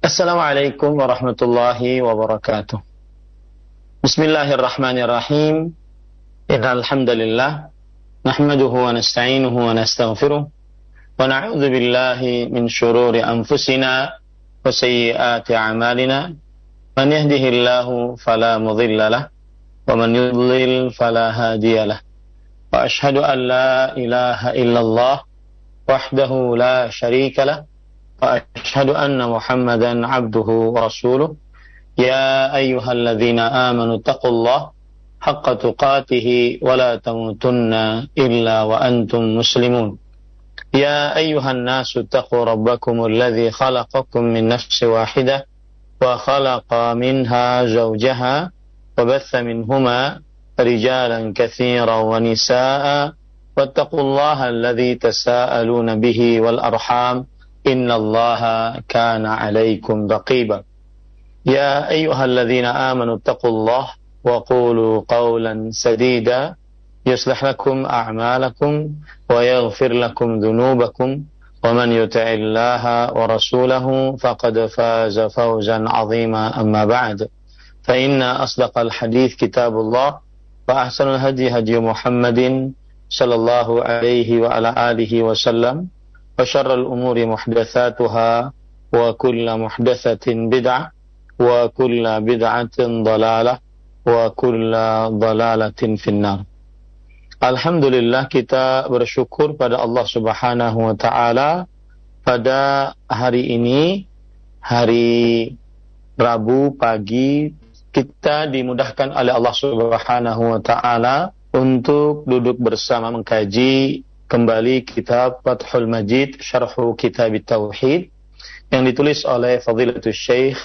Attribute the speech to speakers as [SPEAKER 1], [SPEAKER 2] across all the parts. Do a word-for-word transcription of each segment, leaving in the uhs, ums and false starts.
[SPEAKER 1] Assalamualaikum warahmatullahi wabarakatuh. Bismillahirrahmanirrahim. Innal hamdalillah nahmaduhu wa nasta'inuhu wa nastaghfiruh wa na'udzu billahi min shururi anfusina wa sayyiati a'malina. Man yahdihillahu fala mudilla lahu wa man yudlil fala hadiyalah. Wa ashhadu an la ilaha illallah wahdahu la syarika lah. وأشهد أن محمدا عبده ورسوله يا أيها الذين آمنوا اتقوا الله حق تقاته ولا تموتن إلا وأنتم مسلمون يا أيها الناس اتقوا ربكم الذي خلقكم من نفس واحدة وخلق منها زوجها وبث منهما رجالا كثيرا ونساء واتقوا الله الذي تساءلون به والأرحام إن الله كان عليكم رقيبا يا أيها الذين آمنوا اتقوا الله وقولوا قولا سديدا يصلح لكم أعمالكم ويغفر لكم ذنوبكم ومن يطع الله ورسوله فقد فاز فوزا عظيما أما بعد فإن أصدق الحديث كتاب الله وأحسن الهدي هدي محمد صلى الله عليه وعلى آله وسلم وشر الأمور محدثاتها وكل محدثة بدعة وكل بدعة ضلالة وكل ضلالة في النار. Alhamdulillah, kita bersyukur pada Allah Subhanahu wa taala pada hari ini, hari Rabu pagi, kita dimudahkan oleh Allah Subhanahu wa taala untuk duduk bersama mengkaji kembali kitab Fathul Majid Syarhu Kitab Tauhid yang ditulis oleh Fadilatul Syekh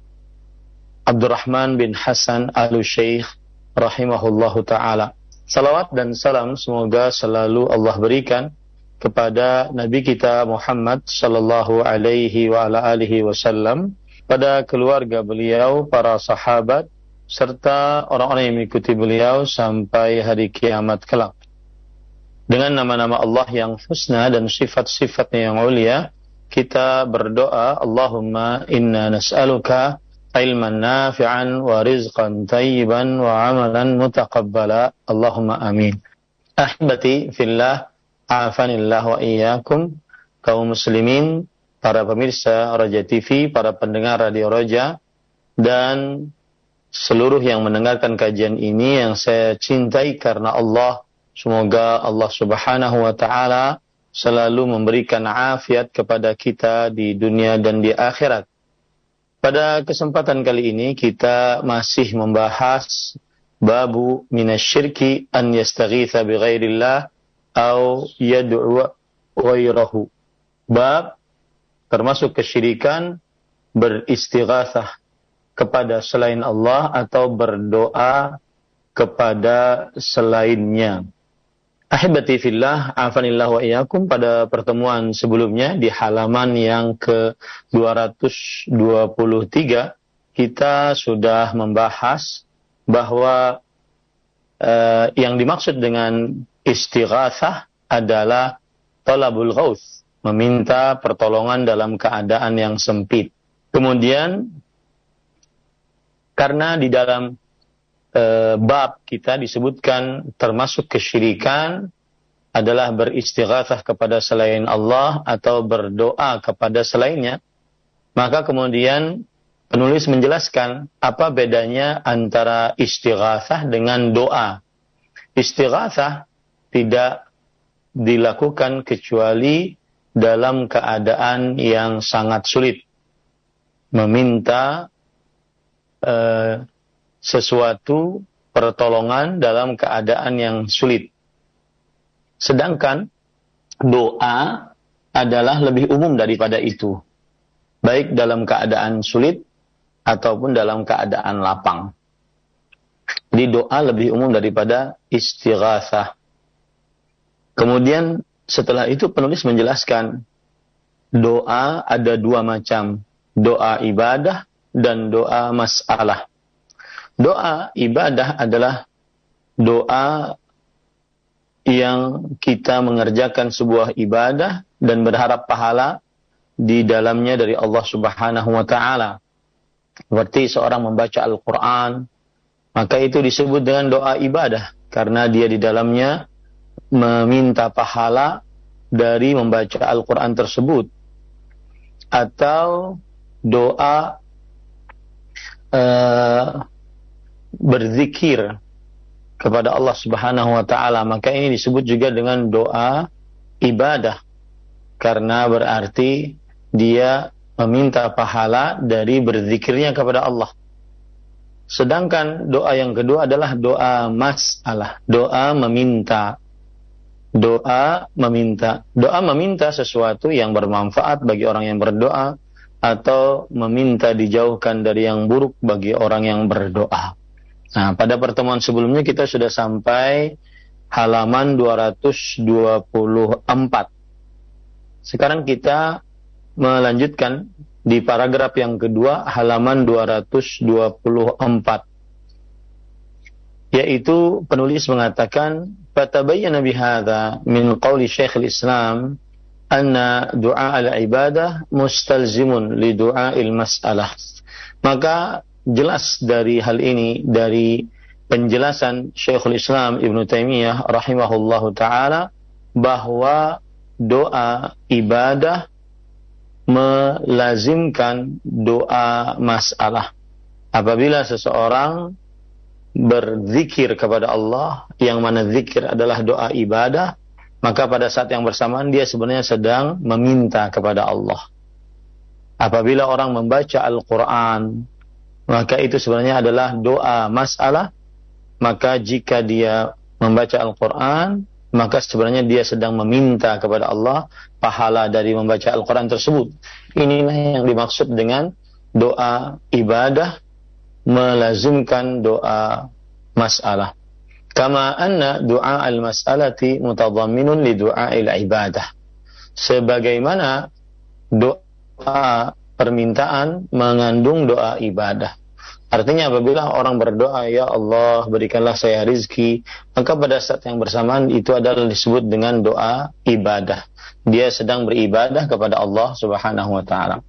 [SPEAKER 1] Abdurrahman bin Hasan Al-Syekh rahimahullahu taala. Salawat dan salam semoga selalu Allah berikan kepada Nabi kita Muhammad sallallahu alaihi wa ala alihi wasallam, pada keluarga beliau, para sahabat serta orang-orang yang mengikuti beliau sampai hari kiamat kelak. Dengan nama-nama Allah yang husna dan sifat-sifatnya yang mulia, kita berdoa, Allahumma inna nas'aluka ilman nafi'an wa rizqan tayyiban wa amalan mutaqabbala. Allahumma amin. Ahbati fillah, afanillah wa iyyakum, kaum muslimin, para pemirsa Raja T V, para pendengar Radio Raja, dan seluruh yang mendengarkan kajian ini yang saya cintai karena Allah. Semoga Allah Subhanahu wa taala selalu memberikan afiat kepada kita di dunia dan di akhirat. Pada kesempatan kali ini kita masih membahas babu minasyirki an yastaghitha bi ghairillah au yad'u ghairahu. Bab termasuk kesyirikan beristighatsah kepada selain Allah atau berdoa kepada selainnya. Ahibati fillah, afanillah wa iyyakum, pada pertemuan sebelumnya di halaman yang ke dua ratus dua puluh tiga kita sudah membahas bahwa eh, yang dimaksud dengan istighatsah adalah talabul ghauts, meminta pertolongan dalam keadaan yang sempit. Kemudian karena di dalam bab kita disebutkan termasuk kesyirikan adalah beristighatsah kepada selain Allah atau berdoa kepada selainnya, maka kemudian penulis menjelaskan apa bedanya antara istighatsah dengan doa. Istighatsah tidak dilakukan kecuali dalam keadaan yang sangat sulit, meminta eh, sesuatu pertolongan dalam keadaan yang sulit. Sedangkan doa adalah lebih umum daripada itu, baik dalam keadaan sulit ataupun dalam keadaan lapang. Jadi doa lebih umum daripada istighatsah. Kemudian setelah itu penulis menjelaskan doa ada dua macam, doa ibadah dan doa masalah. Doa ibadah adalah doa yang kita mengerjakan sebuah ibadah dan berharap pahala di dalamnya dari Allah Subhanahu wa taala. Seperti seorang membaca Al-Qur'an, maka itu disebut dengan doa ibadah karena dia di dalamnya meminta pahala dari membaca Al-Qur'an tersebut. Atau doa uh, berzikir kepada Allah Subhanahu wa taala, maka ini disebut juga dengan doa ibadah karena berarti dia meminta pahala dari berzikirnya kepada Allah. Sedangkan doa yang kedua adalah doa mas'alah, doa meminta. Doa meminta. Doa meminta sesuatu yang bermanfaat bagi orang yang berdoa atau meminta dijauhkan dari yang buruk bagi orang yang berdoa. Nah, pada pertemuan sebelumnya kita sudah sampai halaman dua ratus dua puluh empat. Sekarang kita melanjutkan di paragraf yang kedua, halaman dua ratus dua puluh empat. Yaitu penulis mengatakan, "Fatabayyana bihadza min qauli Syekhul Islam anna du'a al-ibadah mustalzimun li du'a'il mas'alah." Maka jelas dari hal ini, dari penjelasan Syekhul Islam Ibnu Taimiyah rahimahullahu taala, bahwa doa ibadah melazimkan doa masalah. Apabila seseorang berzikir kepada Allah, yang mana zikir adalah doa ibadah, maka pada saat yang bersamaan dia sebenarnya sedang meminta kepada Allah. Apabila orang membaca Al-Quran, maka itu sebenarnya adalah doa masalah. Maka jika dia membaca Al-Quran, maka sebenarnya dia sedang meminta kepada Allah pahala dari membaca Al-Quran tersebut. Inilah yang dimaksud dengan doa ibadah melazimkan doa masalah. Kama anna doa al-mas'alati mutadhamminun li doa il-ibadah. Sebagaimana doa permintaan mengandung doa ibadah. Artinya apabila orang berdoa, ya Allah berikanlah saya rizki, maka pada saat yang bersamaan itu adalah disebut dengan doa ibadah. Dia sedang beribadah kepada Allah Subhanahu wa taala.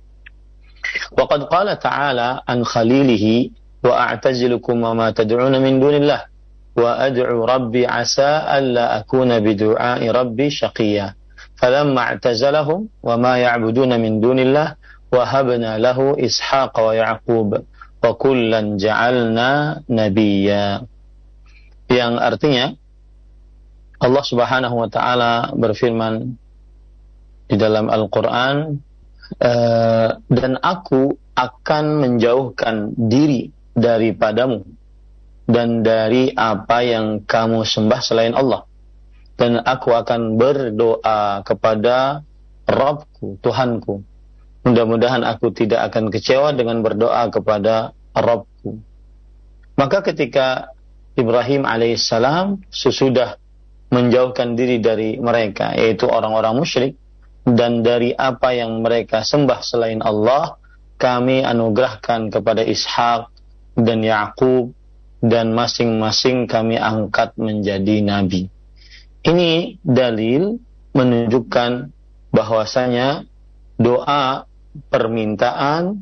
[SPEAKER 1] Wa qad qala ta'ala an khalilihi wa a'tazilukum wa ma tad'una min dunillah wa ad'u rabbi asa alla akuna bi du'a'i rabbi shaqiyya. Falamma i'tazalahum wa ma ya'buduna min dunillah wa habna lahu Ishaq wa Ya'qub wa kullan ja'alna nabiyya. Yang artinya Allah Subhanahu wa taala berfirman di dalam Al-Qur'an, uh, dan aku akan menjauhkan diri daripadamu dan dari apa yang kamu sembah selain Allah, dan aku akan berdoa kepada Rabbku, Tuhanku. Mudah-mudahan aku tidak akan kecewa dengan berdoa kepada Rabbku. Maka ketika Ibrahim alaihissalam sesudah menjauhkan diri dari mereka, yaitu orang-orang musyrik, dan dari apa yang mereka sembah selain Allah, kami anugerahkan kepada Ishaq dan Ya'qub, dan masing-masing kami angkat menjadi nabi. Ini dalil menunjukkan bahwasanya doa permintaan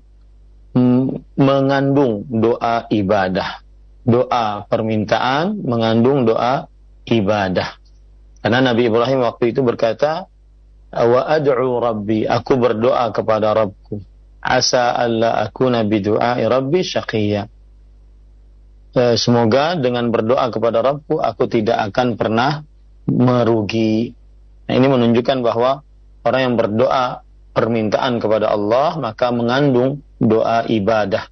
[SPEAKER 1] mengandung doa ibadah. Doa permintaan mengandung doa ibadah. Karena Nabi Ibrahim waktu itu berkata, wa ad'u rabbi, aku berdoa kepada Rabbku, asa alla akuna bidu'ai rabbi syaqiyya. Semoga dengan berdoa kepada Rabbku aku tidak akan pernah merugi. Nah, ini menunjukkan bahwa orang yang berdoa permintaan kepada Allah maka mengandung doa ibadah.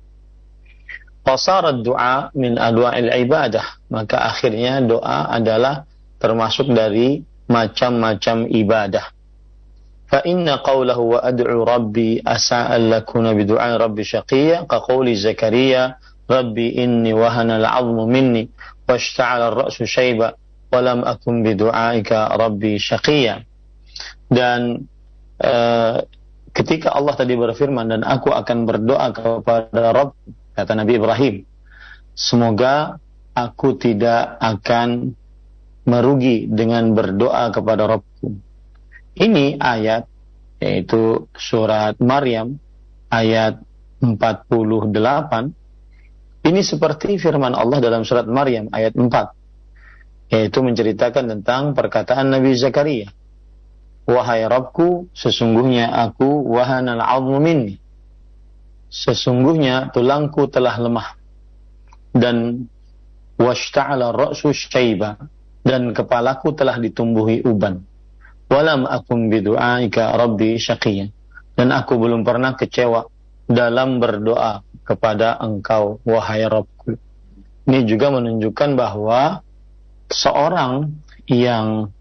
[SPEAKER 1] Qasarat du'a min anwa'il ibadah, maka akhirnya doa adalah termasuk dari macam-macam ibadah. Fa inna qawlahu wa ad'u rabbi asa an lakuna bi du'a rabbi syaqiyya ka qawli Zakaria rabbi inni wahana al-'azmu minni washta'ala ar-ra'su shayba wa lam akun bi du'aika rabbi syaqiyya. Dan uh, ketika Allah tadi berfirman, dan aku akan berdoa kepada Rabb, kata Nabi Ibrahim, semoga aku tidak akan merugi dengan berdoa kepada Rabbku. Ini ayat yaitu surat Maryam ayat empat puluh delapan. Ini seperti firman Allah dalam surat Maryam ayat empat, yaitu menceritakan tentang perkataan Nabi Zakaria, wahai Rabbku, sesungguhnya aku wahanal 'azmu minni, sesungguhnya tulangku telah lemah, dan washta'ala ra'su syaiba, dan kepalaku telah ditumbuhi uban, walam akum bidu'aika rabbi syaqiyya, dan aku belum pernah kecewa dalam berdoa kepada engkau wahai Rabbku. Ini juga menunjukkan bahwa seorang yang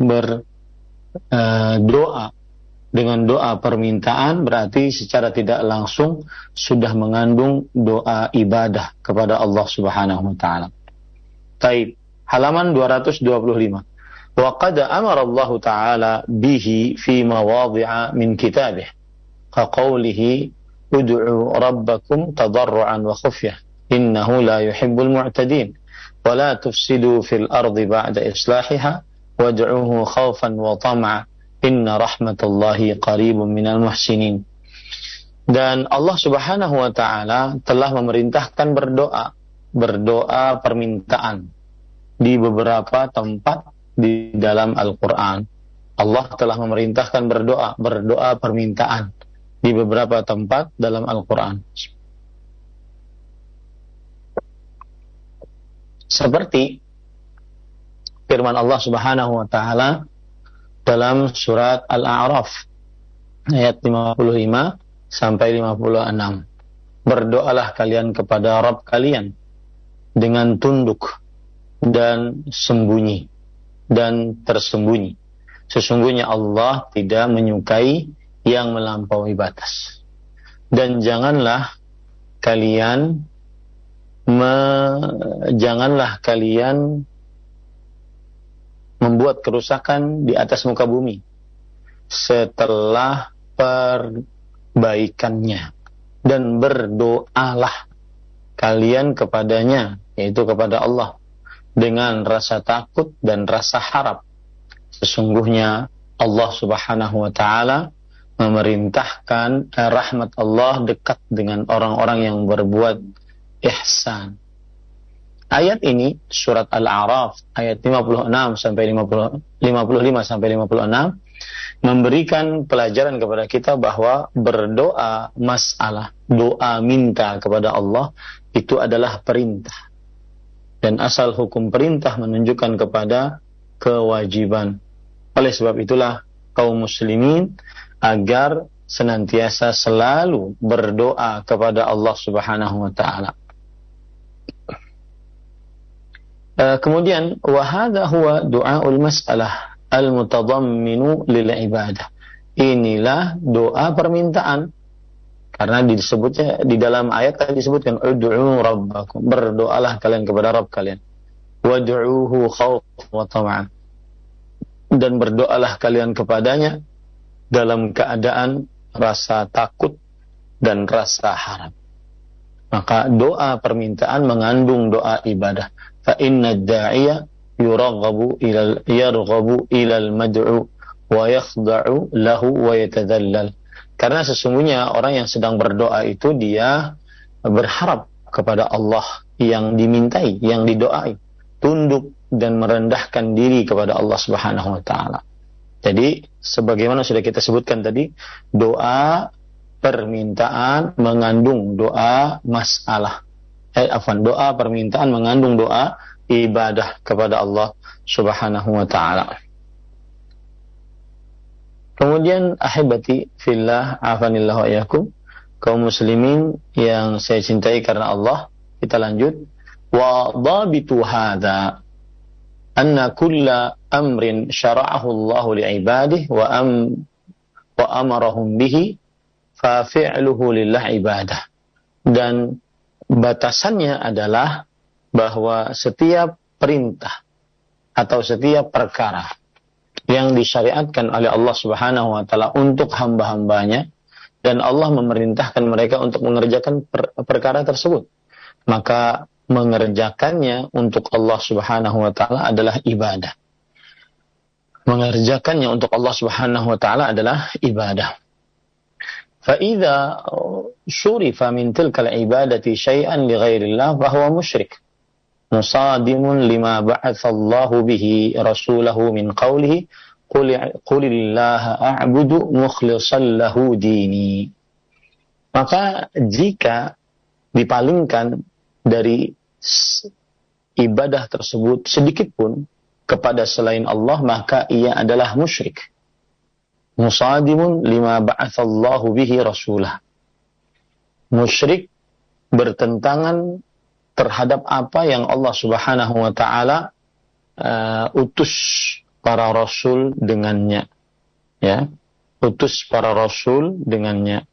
[SPEAKER 1] berdoa dengan doa permintaan berarti secara tidak langsung sudah mengandung doa ibadah kepada Allah Subhanahu wa taala. Taib, halaman dua ratus dua puluh lima. Wa qad amara Allah taala bihi fi mawadhi'a min kitabih. Ka qawlihi ud'u rabbakum tadarruan wa khufyah innahu la yuhibbul mu'tadin wa la tufsidu fil ardi ba'da islahiha wad'uhu khawfan wa tam'a inna rahmatallahi qaribun minal muhsinin. Dan Allah Subhanahu wa taala telah memerintahkan berdoa berdoa permintaan di beberapa tempat di dalam Al-Quran. Allah telah memerintahkan berdoa berdoa permintaan di beberapa tempat dalam Al-Quran. Seperti firman Allah Subhanahu wa taala dalam surat Al-A'raf ayat lima puluh lima sampai lima puluh enam. Berdoalah kalian kepada Rabb kalian dengan tunduk dan sembunyi dan tersembunyi. Sesungguhnya Allah tidak menyukai yang melampaui batas. Dan janganlah kalian me, janganlah kalian membuat kerusakan di atas muka bumi setelah perbaikannya, dan berdoalah kalian kepadanya, yaitu kepada Allah, dengan rasa takut dan rasa harap. Sesungguhnya Allah Subhanahu wa taala memerintahkan eh, rahmat Allah dekat dengan orang-orang yang berbuat ihsan. Ayat ini surat Al-A'raf ayat lima puluh enam sampai lima puluh, lima puluh lima sampai lima puluh enam memberikan pelajaran kepada kita bahwa berdoa masalah, doa minta kepada Allah itu adalah perintah. Dan asal hukum perintah menunjukkan kepada kewajiban. Oleh sebab itulah kaum muslimin agar senantiasa selalu berdoa kepada Allah Subhanahu wa taala. Uh, kemudian wa hadha huwa du'aul mas'alah al-mutadamminu lil ibadah. Inilah doa permintaan. Karena disebutnya di dalam ayat tadi disebutkan ud'u rabbakum, berdoalah kalian kepada Rabb kalian. Wad'uhu khawfan wa tama'an. Dan berdoalah kalian kepadanya dalam keadaan rasa takut dan rasa harap. Maka doa permintaan mengandung doa ibadah. Fa inna ad-da'iya yuraghabu ila yarghabu ila al-mad'u wa yakhda'u lahu wa yatadhallal. Karena sesungguhnya orang yang sedang berdoa itu dia berharap kepada Allah yang dimintai, yang didoai, tunduk dan merendahkan diri kepada Allah Subhanahu wa taala. Jadi sebagaimana sudah kita sebutkan tadi, doa permintaan mengandung doa masalah. Eh, afwan, doa permintaan mengandung doa ibadah kepada Allah Subhanahu wa taala. Kemudian ahibati fillah afanillahu iyyakum, kaum muslimin yang saya cintai karena Allah, kita lanjut. Wa dhabitu hadza anna kulla amrin syara'ahu Allahu li'ibadihi wa am wa amarahum bihi fa fi'luhu lillah ibadah. Dan batasannya adalah bahwa setiap perintah atau setiap perkara yang disyariatkan oleh Allah Subhanahu wa taala untuk hamba-hambanya dan Allah memerintahkan mereka untuk mengerjakan per- perkara tersebut, maka mengerjakannya untuk Allah Subhanahu wa taala adalah ibadah. mengerjakannya untuk Allah Subhanahu wa taala adalah ibadah. Fa idza syurifa min tilka al-ibadati syai'an li ghairillah fa huwa musyrik. Musadimun lima ba'atsallahu bihi rasulahu min qawlihi qul qulillaha a'budu mukhlishan lahu dini. Maka jika dipalingkan dari ibadah tersebut sedikit pun kepada selain Allah, maka ia adalah musyrik. Musadimun lima ba'atsallahu bihi rasulah. Musyrik bertentangan terhadap apa yang Allah Subhanahu wa taala uh, utus para rasul dengannya. Ya, utus para rasul dengannya.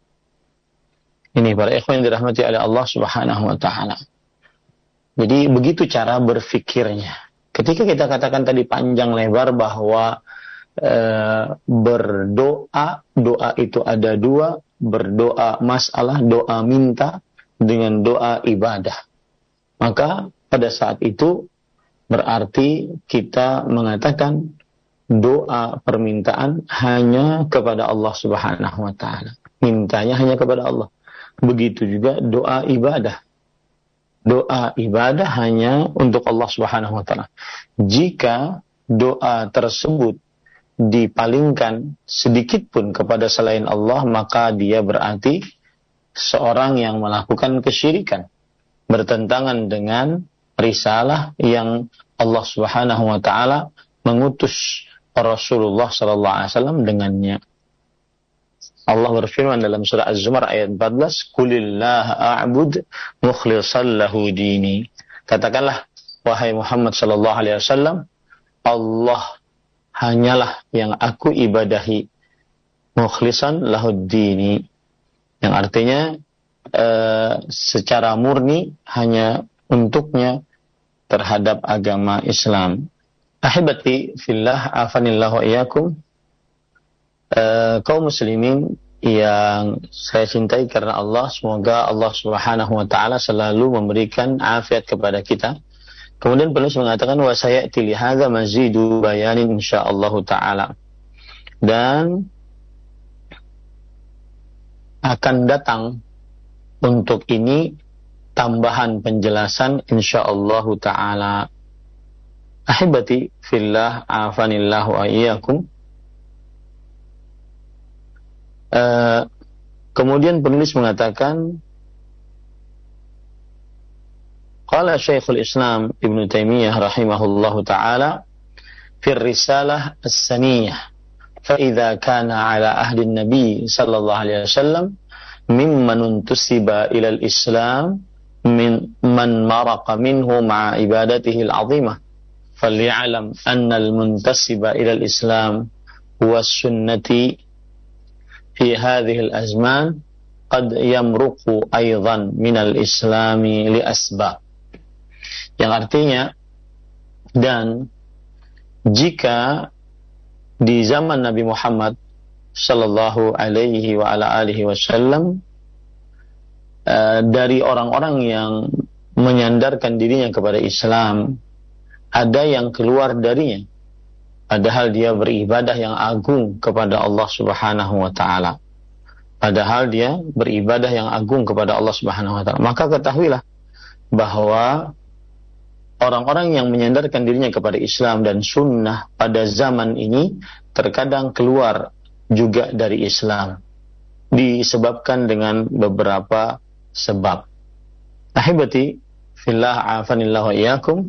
[SPEAKER 1] Ini para ikhwan yang dirahmati oleh Allah Subhanahu wa taala. Jadi begitu cara berfikirnya. Ketika kita katakan tadi panjang lebar bahwa e, berdoa, doa itu ada dua, berdoa masalah, doa minta dengan doa ibadah. Maka pada saat itu berarti kita mengatakan doa permintaan hanya kepada Allah Subhanahu wa taala. Mintanya hanya kepada Allah. Begitu juga doa ibadah. Doa ibadah hanya untuk Allah Subhanahu wa taala. Jika doa tersebut dipalingkan sedikit pun kepada selain Allah, maka dia berarti seorang yang melakukan kesyirikan, bertentangan dengan risalah yang Allah Subhanahu wa taala mengutus Rasulullah sallallahu alaihi wasallam dengannya. Allah berfirman dalam surah Az-Zumar ayat empat belas, "Qulillaha a'bud mukhlishan lahu dini." Katakanlah, wahai Muhammad sallallahu alaihi wasallam, Allah hanyalah yang aku ibadahi, mukhlishan lahu dini, yang artinya uh, secara murni hanya untuknya terhadap agama Islam. Ahibati fillah, afanillahu iyyakum. Uh, kaum muslimin yang saya cintai karena Allah, semoga Allah Subhanahu wa taala selalu memberikan afiat kepada kita. Kemudian penulis mengatakan wa sayati li hadza mazidu bayanin insyaallah taala. Dan akan datang untuk ini tambahan penjelasan insyaallah taala. Ahibati fillah, afanillahu wa iyyakum. Uh, kemudian penulis mengatakan qala Syekhul Islam Ibnu Taimiyah rahimahullahu taala fi risalah as-saniyah fa idza kana ala ahdi an-nabi sallallahu alaihi wasallam mimman untusiba ila al-islam min man maraqa minhu ma'a ibadatihi al-'azimah faly'alam anna al-muntasiba ila al-islam huwa as-sunnati fi hadhihi al-azman qad yamruqu aidan min al-islami li asbab. Yang artinya, dan jika di zaman Nabi Muhammad sallallahu alaihi wa ala alihi wasallam uh, dari orang-orang yang menyandarkan dirinya kepada Islam, ada yang keluar darinya, padahal dia beribadah yang agung kepada Allah Subhanahu wa taala. Padahal dia beribadah yang agung kepada Allah Subhanahu wa taala. Maka ketahuilah bahwa orang-orang yang menyandarkan dirinya kepada Islam dan sunnah pada zaman ini terkadang keluar juga dari Islam, disebabkan dengan beberapa sebab. Ahibati fillah, afanillahu wa iyyakum.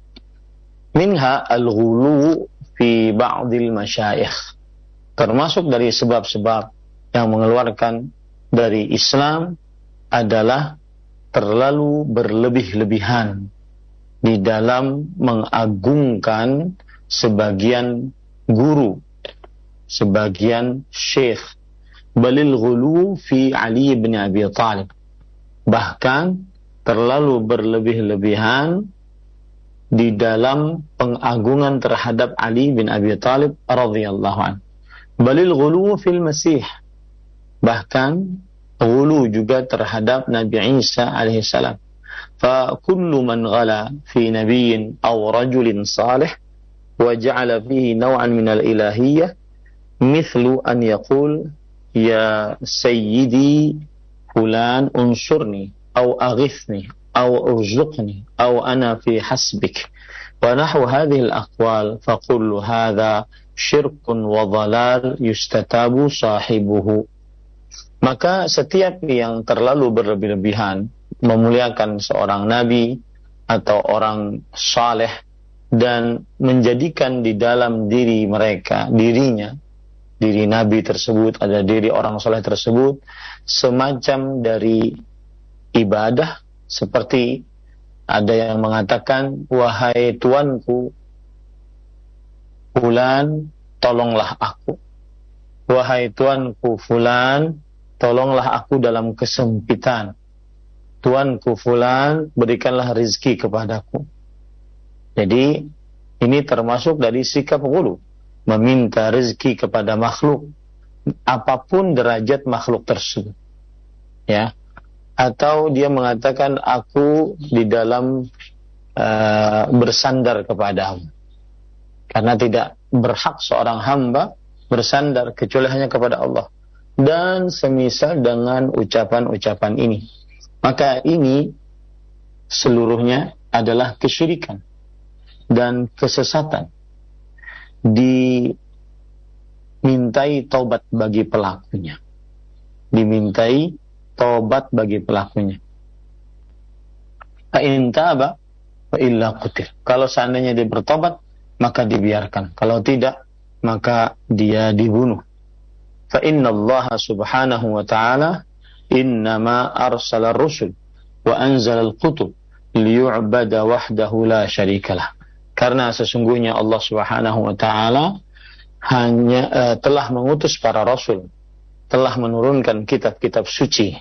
[SPEAKER 1] Minha al-ghulu fi ba'dil masyayikh. Termasuk dari sebab-sebab yang mengeluarkan dari Islam adalah terlalu berlebih-lebihan di dalam mengagungkan sebagian guru, sebagian syekh. Balil ghulu fi Ali bin Abi Thalib. Bahkan terlalu berlebih-lebihan di dalam pengagungan terhadap Ali bin Abi Thalib radhiyallahu anhu. Balil ghulu fil Masih. Bahkan ghulu juga terhadap Nabi Isa alaihi salam. Fa kullu man ghala fi nabiyyin aw rajulin salih wa ja'ala fihi naw'an minal ilahiyyah mithlu an yaqul ya sayyidi fulan unsurni aw aghithni aw urzuqni aw ana fi hasbik wa nahwu hadhihi al-aqwal fa kullu hadha syirkun wa dhalal yustatabu sahibuhu. Maka setiap yang terlalu berlebih-lebihan memuliakan seorang nabi atau orang saleh dan menjadikan di dalam diri mereka, dirinya, diri nabi tersebut, ada diri orang saleh tersebut semacam dari ibadah, seperti ada yang mengatakan, wahai tuanku fulan, tolonglah aku. Wahai tuanku fulan, tolonglah aku dalam kesempitan. Tuanku fulan, berikanlah rizki kepadaku. Jadi ini termasuk dari sikap ghulu, meminta rizki kepada makhluk, apapun derajat makhluk tersebut. Ya. Atau dia mengatakan, aku di dalam uh, bersandar kepadamu. Karena tidak berhak seorang hamba bersandar kecuali hanya kepada Allah. Dan semisal dengan ucapan-ucapan ini. Maka ini seluruhnya adalah kesyirikan dan kesesatan. Dimintai taubat bagi pelakunya. Dimintai taubat bagi pelakunya. Fa in taba fa illa qutil. Kalau seandainya dia bertobat, maka dibiarkan. Kalau tidak, maka dia dibunuh. Fa inna Allah subhanahu wa ta'ala innama arsala ar-rusul wa anzala al-kutub liyu'bada wahdahu la syarikalah. Karena sesungguhnya Allah subhanahu wa ta'ala hanya uh, telah mengutus para rasul, telah menurunkan kitab-kitab suci,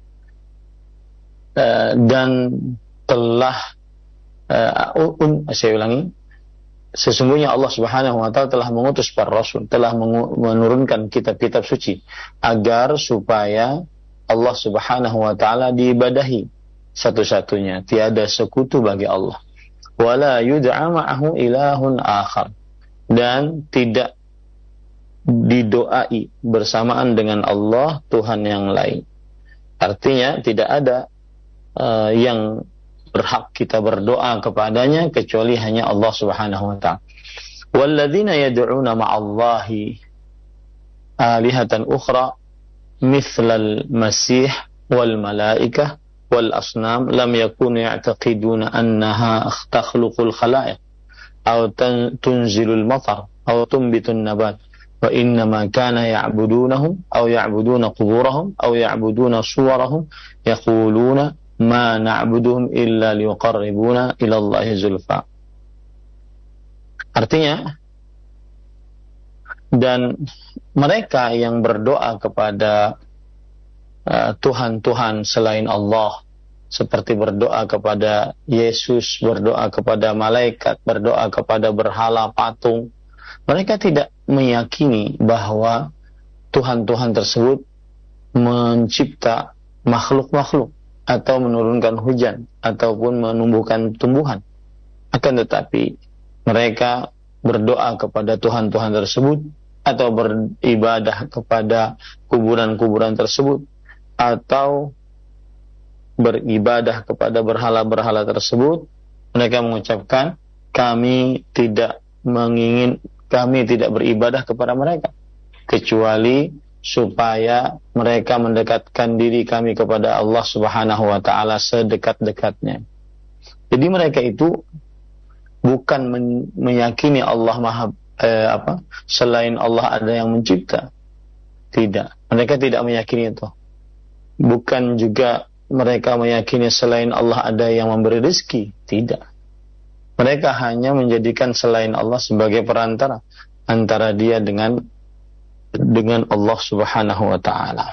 [SPEAKER 1] Uh, dan telah uh, un, saya ulangi, sesungguhnya Allah subhanahu wa ta'ala telah mengutus para rasul, telah menurunkan kitab-kitab suci agar supaya Allah subhanahu wa ta'ala diibadahi satu-satunya, tiada sekutu bagi Allah. Wala yud'a ma'ahu ilahun akhar, dan tidak didoai bersamaan dengan Allah Tuhan yang lain. Artinya tidak ada Uh, yang berhak kita berdoa kepadanya kecuali hanya Allah subhanahu wa ta'ala. Walladzina yad'una ma'allahi alihatan ukhra mithlal masih wal malaikah wal asnam lam yakunu ya'taqiduna annaha takhluqul khalaiq aw tunzilul matar aw tumbitun nabat wa innama kana ya'budunahum aw ya'buduna quburahum aw ya'buduna suwarahum yaquluna ma na'buduhum illa liqarribuna ila Allahi zulfa. Artinya, dan mereka yang berdoa kepada uh, Tuhan-Tuhan selain Allah, seperti berdoa kepada Yesus, berdoa kepada malaikat, berdoa kepada berhala patung, mereka tidak meyakini bahwa Tuhan-Tuhan tersebut mencipta makhluk-makhluk atau menurunkan hujan ataupun menumbuhkan tumbuhan. Akan tetapi mereka berdoa kepada Tuhan-Tuhan tersebut atau beribadah kepada kuburan-kuburan tersebut atau beribadah kepada berhala-berhala tersebut. Mereka mengucapkan, kami tidak mengingin, kami tidak beribadah kepada mereka kecuali supaya mereka mendekatkan diri kami kepada Allah subhanahu wa ta'ala sedekat-dekatnya. Jadi mereka itu bukan men- meyakini Allah maha, eh, apa, selain Allah ada yang mencipta. Tidak. Mereka tidak meyakini itu. Bukan juga mereka meyakini selain Allah ada yang memberi rezeki. Tidak. Mereka hanya menjadikan selain Allah sebagai perantara antara dia dengan dengan Allah subhanahu wa ta'ala.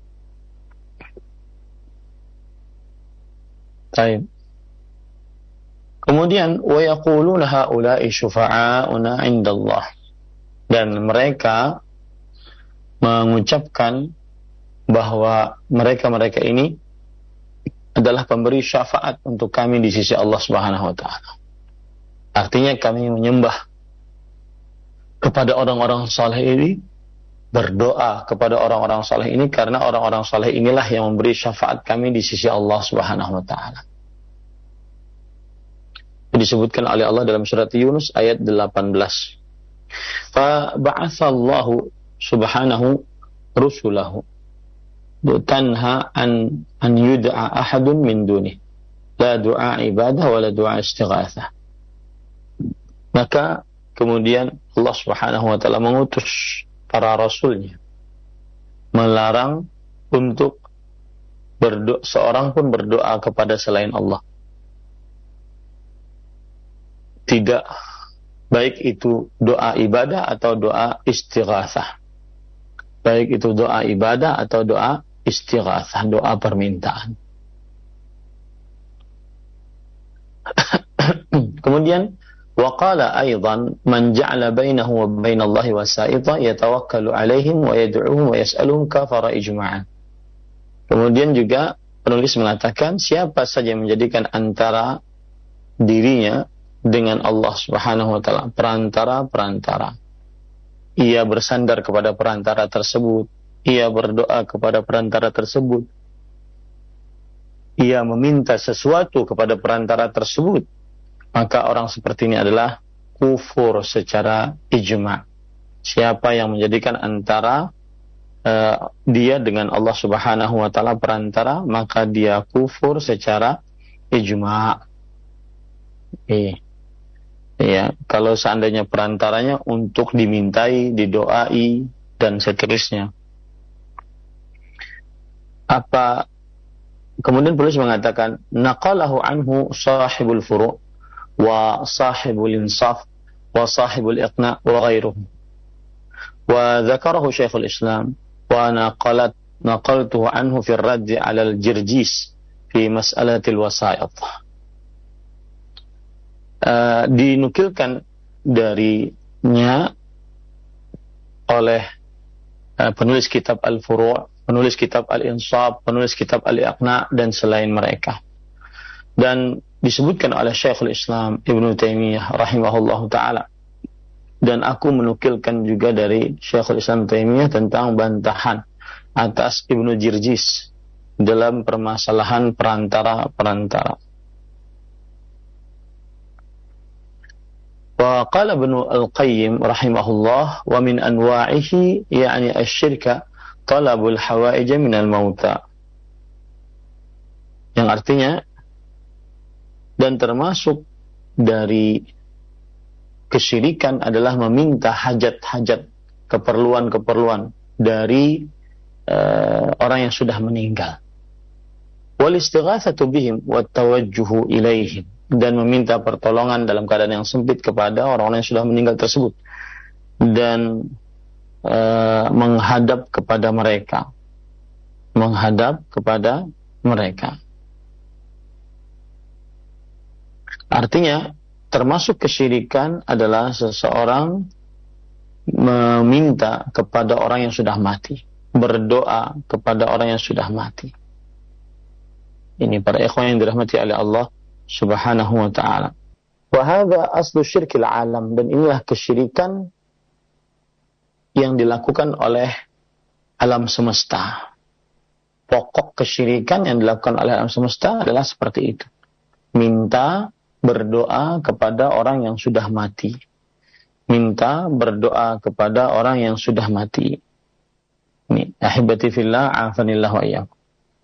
[SPEAKER 1] Baik. Kemudian wa yaquluna haula'i syufa'auna 'indallah, dan mereka mengucapkan bahwa mereka-mereka ini adalah pemberi syafaat untuk kami di sisi Allah subhanahu wa ta'ala. Artinya kami menyembah kepada orang-orang saleh ini, berdoa kepada orang-orang saleh ini, karena orang-orang saleh inilah yang memberi syafaat kami di sisi Allah Subhanahu wa taala. Disebutkan oleh Allah dalam surat Yunus ayat delapan belas. Fa ba'atsallahu subhanahu rusulahu tanha an an yud'a ahadun min dunih, la du'a ibadah wa la du'a istighatsah. Maka kemudian Allah Subhanahu wa taala mengutus para rasulnya melarang untuk berdoa, seorang pun berdoa kepada selain Allah. Tidak, baik itu doa ibadah atau doa istighatsah. Baik itu doa ibadah atau doa istighatsah, doa permintaan. Kemudian وقال أيضا من جعل بينه وبين الله وسائطا يتوكل عليهم ويدعوهم ويسألهم كفر إجماعا. Kemudian juga penulis mengatakan, siapa saja yang menjadikan antara dirinya dengan Allah Subhanahu wa taala perantara-perantara, ia bersandar kepada perantara tersebut, ia berdoa kepada perantara tersebut, ia meminta sesuatu kepada perantara tersebut, maka orang seperti ini adalah kufur secara ijma'. Siapa yang menjadikan antara uh, dia dengan Allah Subhanahu wa taala perantara, maka dia kufur secara ijma'. Eh. Ya, kalau seandainya perantaranya untuk dimintai, didoai dan seterusnya. Apa kemudian penulis mengatakan, naqalahu anhu sahibul furu' wa sahibul insaf wa sahibul iqna' wa ghairuhum. Wa dzakarahu Syekhul Islam wa naqalat naqaltuhu anhu fi ar-radd 'ala al-Jirjis fi mas'alatil wasa'id. Uh, dinukilkan darinya oleh uh, penulis kitab Al-Furu', penulis kitab Al-Insaf, penulis kitab Al-Iqna' dan selain mereka. Dan disebutkan oleh Syekhul Islam Ibnu Taimiyah rahimahullahu taala. Dan aku menukilkan juga dari Syekhul Islam Taimiyah tentang bantahan atas Ibnu Jirjis dalam permasalahan perantara-perantara. Wa qala Ibnu Al-Qayyim rahimahullah, wa min anwa'ihi yani asy-syirka talabul hawaij minal mauta. Yang artinya, dan termasuk dari kesyirikan adalah meminta hajat-hajat, keperluan-keperluan dari uh, orang yang sudah meninggal. Wal istighatsatu bihim wat tawajjuhu ilaihim, dan meminta pertolongan dalam keadaan yang sempit kepada orang-orang yang sudah meninggal tersebut, dan uh, menghadap kepada mereka, menghadap kepada mereka. Artinya, termasuk kesyirikan adalah seseorang meminta kepada orang yang sudah mati, berdoa kepada orang yang sudah mati. Ini para ikhwan yang dirahmati oleh Allah Subhanahu wa ta'ala. Wa hadha aslu syirkil alam, dan inilah kesyirikan yang dilakukan oleh alam semesta. Pokok kesyirikan yang dilakukan oleh alam semesta adalah seperti itu. Minta berdoa kepada orang yang sudah mati. Minta berdoa kepada orang yang sudah mati. Ini ahibati fillah, afanillah wa iyyakum.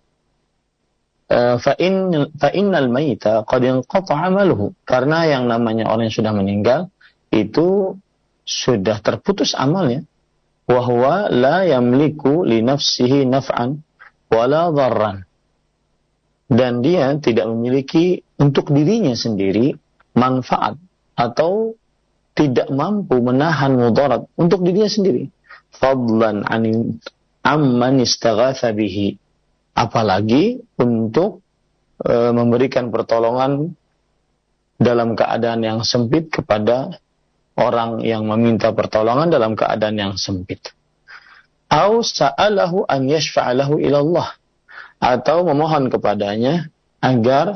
[SPEAKER 1] Fa in fa innal mayyita qad inqata'a amaluhu, karena yang namanya orang yang sudah meninggal itu sudah terputus amalnya. Wa huwa la yamliku li nafsihi naf'an wala dharran, dan dia tidak memiliki untuk dirinya sendiri manfaat atau tidak mampu menahan mudarat untuk dirinya sendiri. Fadlan an amman istaghatha bihi, apalagi untuk e, memberikan pertolongan dalam keadaan yang sempit kepada orang yang meminta pertolongan dalam keadaan yang sempit. Au sa'alahu an yashfa'a lahu ila Allah, atau memohon kepadanya agar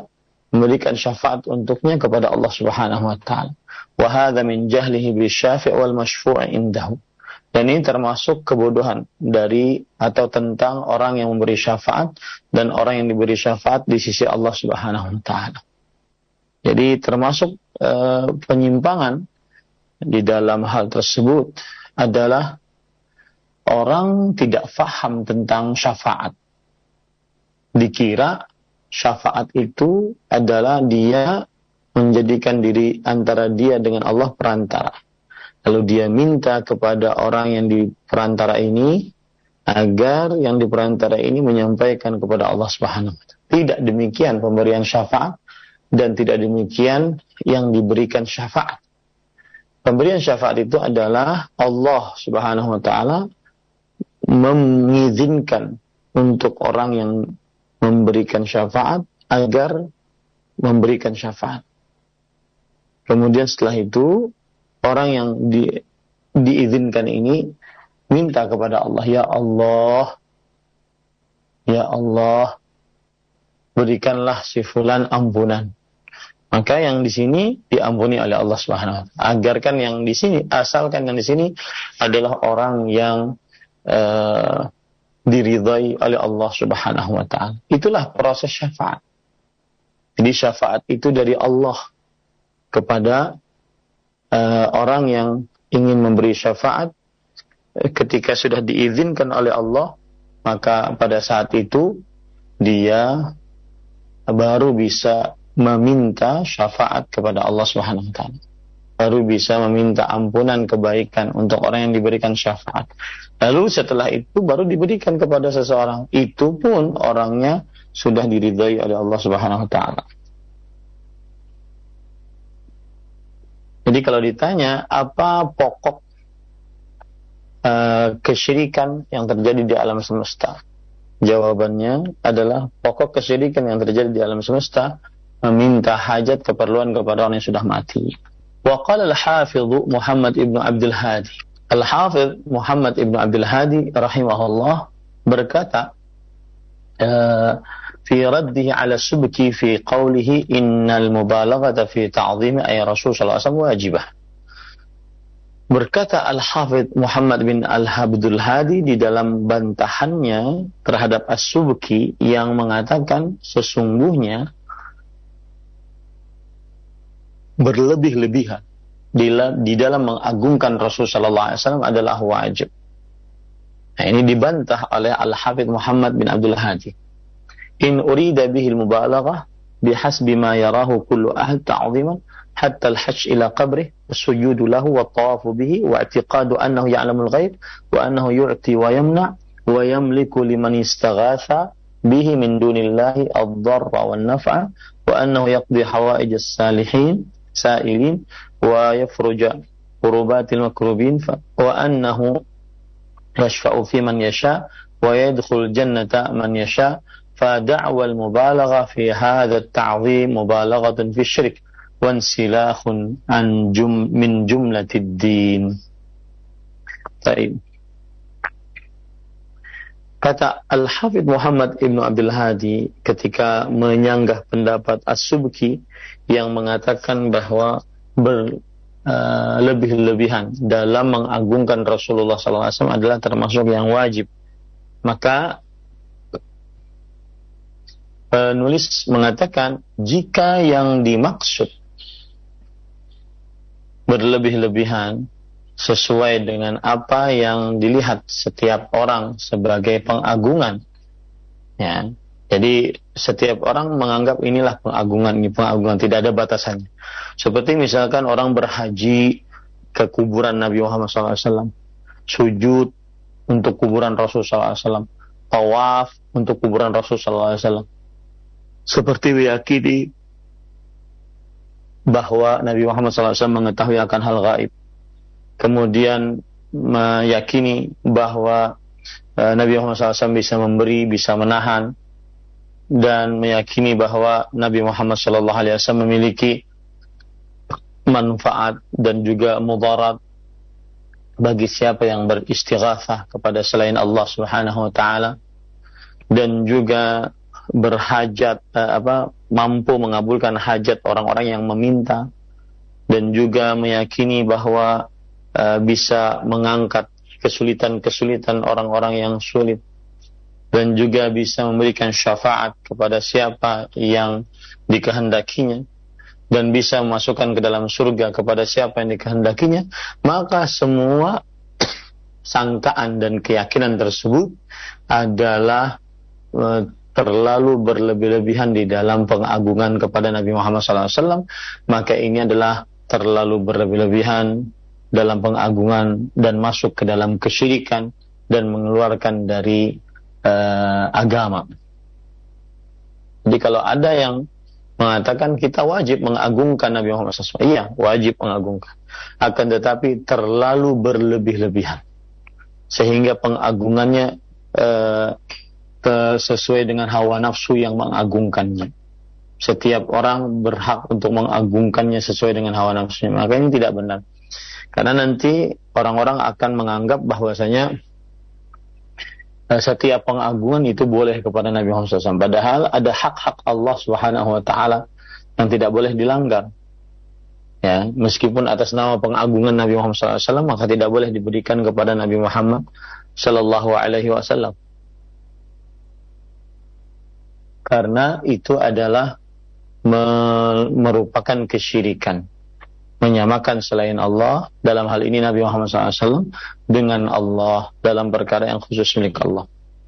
[SPEAKER 1] memberikan syafaat untuknya kepada Allah Subhanahu wa taala. Wa hadza min jahlihi bisyafi' wal masyfu' indahu. Dan ini termasuk kebodohan dari atau tentang orang yang memberi syafaat dan orang yang diberi syafaat di sisi Allah Subhanahu wa taala. Jadi termasuk uh, penyimpangan di dalam hal tersebut adalah orang tidak faham tentang syafaat. Dikira syafaat itu adalah dia menjadikan diri antara dia dengan Allah perantara. Lalu dia minta kepada orang yang di perantara ini agar yang di perantara ini menyampaikan kepada Allah Subhanahu wa taala. Tidak demikian pemberian syafaat dan tidak demikian yang diberikan syafaat. Pemberian syafaat itu adalah Allah Subhanahu wa taala mengizinkan untuk orang yang memberikan syafaat agar memberikan syafaat. Kemudian setelah itu orang yang di, diizinkan ini minta kepada Allah, ya Allah, ya Allah, berikanlah si fulan ampunan. Maka yang di sini diampuni oleh Allah Subhanahu wa taala. Agarkan yang di sini, asalkan yang di sini adalah orang yang uh, diridhai oleh Allah Subhanahu wa taala. Itulah proses syafaat. Jadi syafaat itu dari Allah kepada uh, orang yang ingin memberi syafaat. Ketika sudah diizinkan oleh Allah, maka pada saat itu dia baru bisa meminta syafaat kepada Allah Subhanahu wa taala. Baru bisa meminta ampunan kebaikan untuk orang yang diberikan syafaat. Lalu setelah itu baru diberikan kepada seseorang. Itu pun orangnya sudah diridhai oleh Allah Subhanahu wa taala. Jadi kalau ditanya apa pokok uh, kesyirikan yang terjadi di alam semesta, jawabannya adalah pokok kesyirikan yang terjadi di alam semesta meminta hajat keperluan kepada orang yang sudah mati. Wa qala al-Hafidh Muhammad ibn Abdul Hadi. Al-Hafidh Muhammad ibn Abdul Hadi rahimahullah berkata uh, fi raddihi ala subki fi qawlihi innal mubalaghata fi ta'zimi ay Rasul sallallahu alaihi wasallam wajibah. Berkata Al-Hafidh Muhammad bin Al-Abdul Hadi di dalam bantahannya terhadap As-Subki yang mengatakan sesungguhnya berlebih-lebihan di dalam mengagungkan Rasul sallallahu alaihi wasallam adalah wajib. Nah, ini dibantah oleh Al-Hafidh Muhammad bin Abdul Hadi. In urida bihi al-mubalaghah bihasbi ma yarahu kullu ahad ta'ziman hatta al-hajj ila qabrih was-sujud lahu wat-tawaf bihi wa i'tiqadu annahu ya'lamu al-ghaib wa annahu yu'ti wa yamna wa yamliku liman istaghatha bihi min dunillahi ad-darra wan-naf'a wa annahu yaqdi hawaij as-salihin sa'ilin wa yafruja qurubatil makrubin wa annahu yashfa'u fi man yasha wa yadkhul jannata man yasha fa da'wa al-mubalagha fi hadha at-ta'zim mubalaghatun fi asy-syirk wa insilakhun an jum min jumlatid din. Baik. Kata Al-Hafidh Muhammad ibn Abdul Hadi ketika menyanggah pendapat As-Subki yang mengatakan bahwa berlebih-lebihan uh, dalam mengagungkan Rasulullah sallallahu alaihi wasallam adalah termasuk yang wajib. Maka penulis mengatakan jika yang dimaksud berlebih-lebihan sesuai dengan apa yang dilihat setiap orang sebagai pengagungan, ya. Jadi setiap orang menganggap inilah pengagungan, ini pengagungan, tidak ada batasannya. Seperti misalkan orang berhaji ke kuburan Nabi Muhammad sallallahu alaihi wasallam, sujud untuk kuburan Rasul sallallahu alaihi wasallam, tawaf untuk kuburan Rasul sallallahu alaihi wasallam. Seperti meyakini bahwa Nabi Muhammad sallallahu alaihi wasallam mengetahui akan hal gaib. Kemudian meyakini bahwa uh, Nabi Muhammad sallallahu alaihi wasallam bisa memberi, bisa menahan, dan meyakini bahwa Nabi Muhammad sallallahu alaihi wasallam memiliki manfaat dan juga mudarat bagi siapa yang beristighatsah kepada selain Allah Subhanahu wa taala, dan juga berhajat uh, apa mampu mengabulkan hajat orang-orang yang meminta, dan juga meyakini bahwa uh, bisa mengangkat kesulitan-kesulitan orang-orang yang sulit, dan juga bisa memberikan syafaat kepada siapa yang dikehendakinya, dan bisa memasukkan ke dalam surga kepada siapa yang dikehendakinya, maka semua sangkaan dan keyakinan tersebut adalah uh, terlalu berlebih-lebihan di dalam pengagungan kepada Nabi Muhammad shallallahu alaihi wasallam. Maka ini adalah terlalu berlebih-lebihan dalam pengagungan dan masuk ke dalam kesyirikan dan mengeluarkan dari uh, agama. Jadi kalau ada yang mengatakan kita wajib mengagungkan Nabi Muhammad shallallahu alaihi wasallam, iya wajib mengagungkan, akan tetapi terlalu berlebih-lebihan sehingga pengagungannya uh, sesuai dengan hawa nafsu yang mengagungkannya. Setiap orang berhak untuk mengagungkannya sesuai dengan hawa nafsunya. Maka ini tidak benar. Karena nanti orang-orang akan menganggap bahwasanya setiap pengagungan itu boleh kepada Nabi Muhammad shallallahu alaihi wasallam. Padahal ada hak-hak Allah Subhanahu wa taala yang tidak boleh dilanggar. Ya, meskipun atas nama pengagungan Nabi Muhammad shallallahu alaihi wasallam, maka tidak boleh diberikan kepada Nabi Muhammad sallallahu alaihi wasallam. Karena itu adalah merupakan kesyirikan, menyamakan selain Allah, dalam hal ini Nabi Muhammad shallallahu alaihi wasallam, dengan Allah dalam perkara yang khusus milik Allah.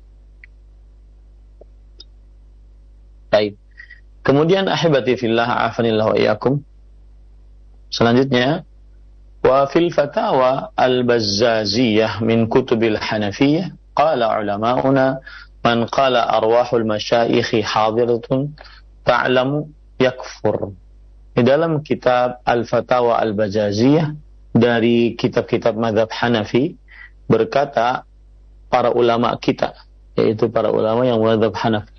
[SPEAKER 1] Baik. Kemudian ahibati fillah, afanillahu wa iyyakum. Selanjutnya, wa fil fatawa al-Bazzaziyah min kutubil Hanafiyah qala ulama'una man qala arwahul masyayikhi hadiratun ta'lamu yakfur. Di dalam kitab Al-Fatawa Al-Bazzaziyah dari kitab-kitab mazhab Hanafi berkata para ulama kita, yaitu para ulama yang mazhab Hanafi,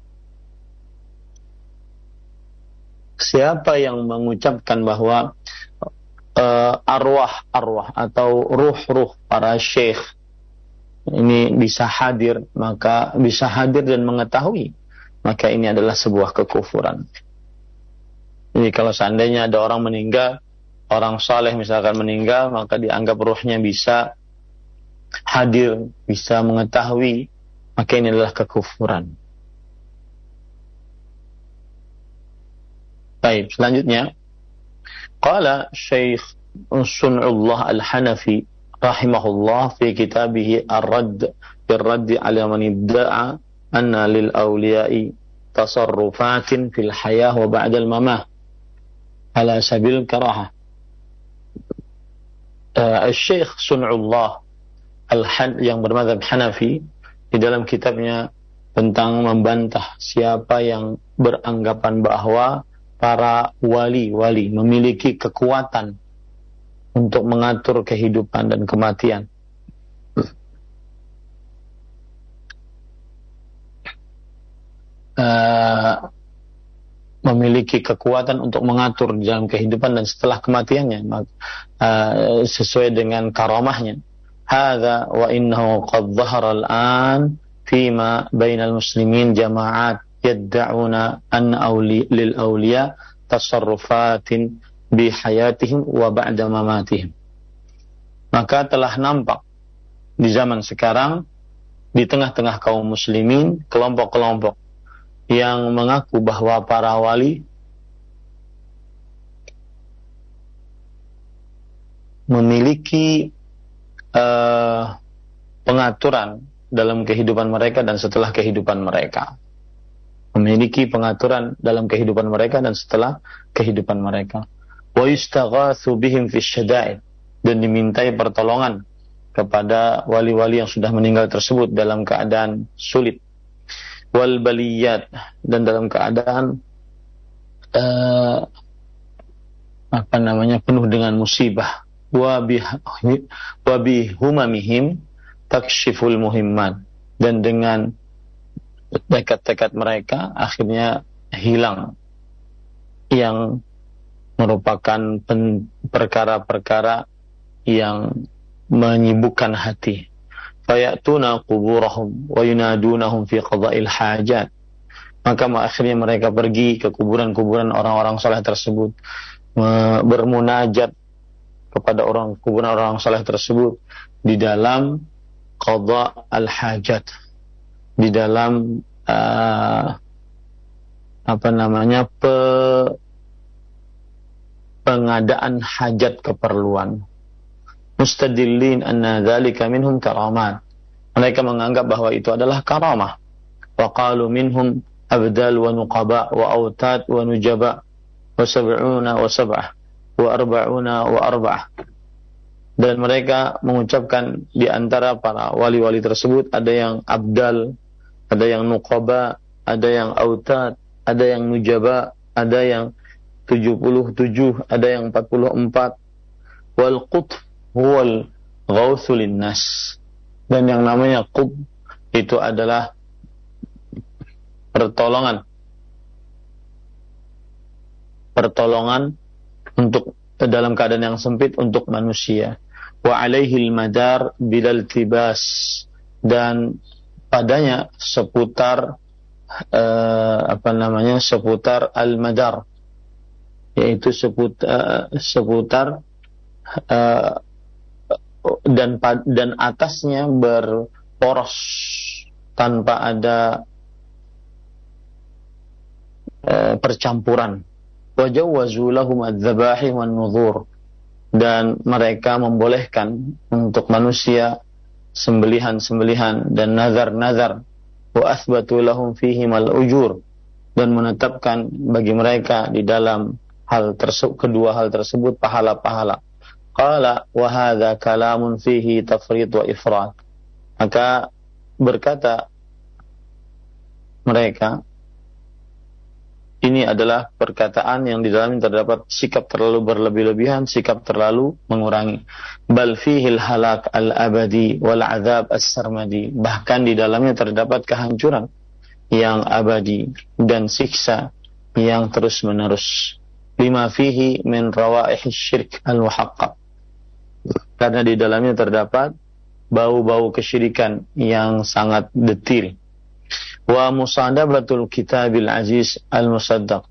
[SPEAKER 1] siapa yang mengucapkan bahwa uh, arwah-arwah atau ruh-ruh para syekh ini bisa hadir, maka bisa hadir dan mengetahui, maka ini adalah sebuah kekufuran. Jadi kalau seandainya ada orang meninggal, orang saleh misalkan meninggal, maka dianggap ruhnya bisa hadir, bisa mengetahui, maka ini adalah kekufuran. Baik, selanjutnya qala Syekh Sun'ullah Al-Hanafi rahimahullah fi kitabih Ar-Radd bir-Radd 'ala man idda'a anna lil awliya'i tasarrufatin fil hayah wa ba'da al-mamah ala sabil karahah. Uh, Syekh Sun'ullah Al-Han yang bermadzhab Hanafi di dalam kitabnya tentang membantah siapa yang beranggapan bahwa para wali-wali memiliki kekuatan untuk mengatur kehidupan dan kematian. Uh, memiliki kekuatan untuk mengatur dalam kehidupan dan setelah kematiannya, uh, sesuai dengan karamahnya. Hadza wa innahu qad dhahara al-an fima bainal muslimin jama'at yadda'una an awli lil awliya tasarrufatin bi hayatihim wa ba'da mamatihim. Maka telah nampak di zaman sekarang di tengah-tengah kaum muslimin kelompok-kelompok yang mengaku bahwa para wali memiliki uh, pengaturan dalam kehidupan mereka dan setelah kehidupan mereka. Memiliki pengaturan dalam kehidupan mereka dan setelah kehidupan mereka. Wa yustaghatsu bihim fi syada'id, dan dimintai pertolongan kepada wali-wali yang sudah meninggal tersebut dalam keadaan sulit. Wal baliyat, dan dalam keadaan uh, apa namanya penuh dengan musibah. Wa bi wa bi humamihim takshiful muhimmat, dan dengan tekad-tekad mereka akhirnya hilang yang merupakan pen, perkara-perkara yang menyibukkan hati. Fayatuna quburahum wa yunadunahum fi qada'il hajat, Maka akhirnya mereka pergi ke kuburan-kuburan orang-orang saleh tersebut, bermunajat kepada orang kuburan orang saleh tersebut di dalam qada al-hajat, di dalam uh, apa namanya pe, pengadaan hajat keperluan. Mustadillin anna dzalika minhum karamat. Mereka menganggap bahwa itu adalah karamah. Wa qalu minhum abdal wa nuqaba wa autad wa nujaba wa sab'una wa sab'ah wa arba'una wa arba'ah. Dan mereka mengucapkan di antara para wali-wali tersebut ada yang abdal, ada yang nuqaba, ada yang autad, ada yang nujaba, ada yang tujuh puluh tujuh, ada yang empat puluh empat. Wal qutb huwal ghawthu linnas. Dan yang namanya qutb itu adalah pertolongan pertolongan untuk dalam keadaan yang sempit untuk manusia. Wa alaihil madar bilal tibas, dan padanya seputar uh, apa namanya seputar al-madar, yaitu seputar seputar uh, dan dan atasnya berporos tanpa ada Uh, percampuran. Wajawwazu lahum adz-dzabahi wan nuzur, dan mereka membolehkan untuk manusia sembelihan-sembelihan dan nazar-nazar. Wa athbatu lahum fihi mal ujur, dan menetapkan bagi mereka di dalam hal tersebut, kedua hal tersebut pahala-pahala. Qala wa hadza kalamun fihi tafrid wa ifrat. Maka berkata mereka, ini adalah perkataan yang di dalamnya terdapat sikap terlalu berlebih-lebihan, sikap terlalu mengurangi. Bal fihil halak al-abadi wal azab as-sarmadi. Bahkan di dalamnya terdapat kehancuran yang abadi dan siksa yang terus-menerus. Lima fihi min rawaihi syirk al-muhaqqaq. Karena di dalamnya terdapat bau-bau kesyirikan yang sangat detil. Wa musadabatul kitabil aziz al-musaddaq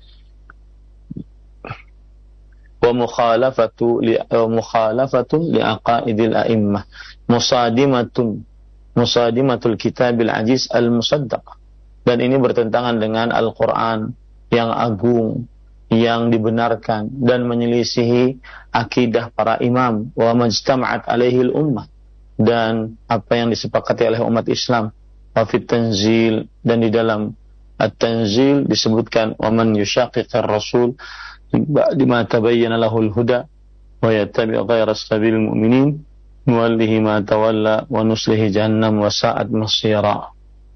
[SPEAKER 1] wa mukhalafatu li wa mukhalafatun li aqaidil a'immah musadimatun musadimatul kitabil aziz al-musaddaq. Dan ini bertentangan dengan Al-Quran yang agung, yang dibenarkan, dan menyelisihi akidah para imam. Wa majtama'at alaihil ummah, dan apa yang disepakati oleh umat Islam. Wa fit tanzil, dan di dalam at-tanzil disebutkan wa man yushaqiqir rasul ba'da ma tabayyana lahul huda wa yattabi' ghayra sabilil mu'minin nuwallihi ma tawalla wa nuslihi jahannam wa sa'at masira.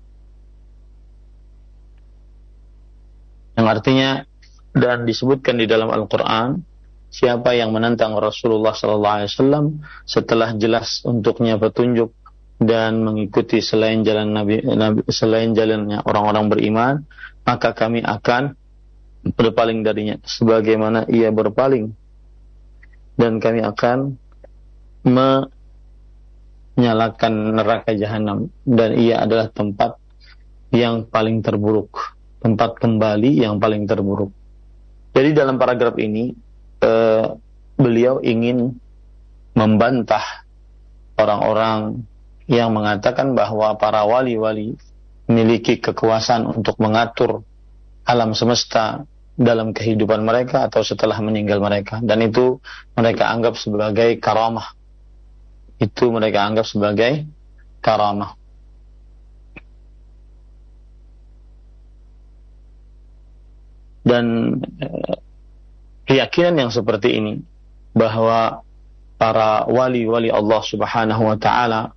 [SPEAKER 1] Yang artinya, dan disebutkan di dalam Al-Quran, siapa yang menentang Rasulullah sallallahu alaihi wasallam setelah jelas untuknya petunjuk dan mengikuti selain jalan Nabi, Nabi selain jalannya orang-orang beriman, maka kami akan berpaling darinya sebagaimana ia berpaling, dan kami akan menyalakan neraka jahanam, dan ia adalah tempat yang paling terburuk, tempat kembali yang paling terburuk. Jadi dalam paragraf ini eh, beliau ingin membantah orang-orang yang mengatakan bahwa para wali-wali memiliki kekuasaan untuk mengatur alam semesta dalam kehidupan mereka atau setelah meninggal mereka, dan itu mereka anggap sebagai karamah. Itu mereka anggap sebagai karamah. Dan eh, keyakinan yang seperti ini, bahwa para wali-wali Allah Subhanahu wa ta'ala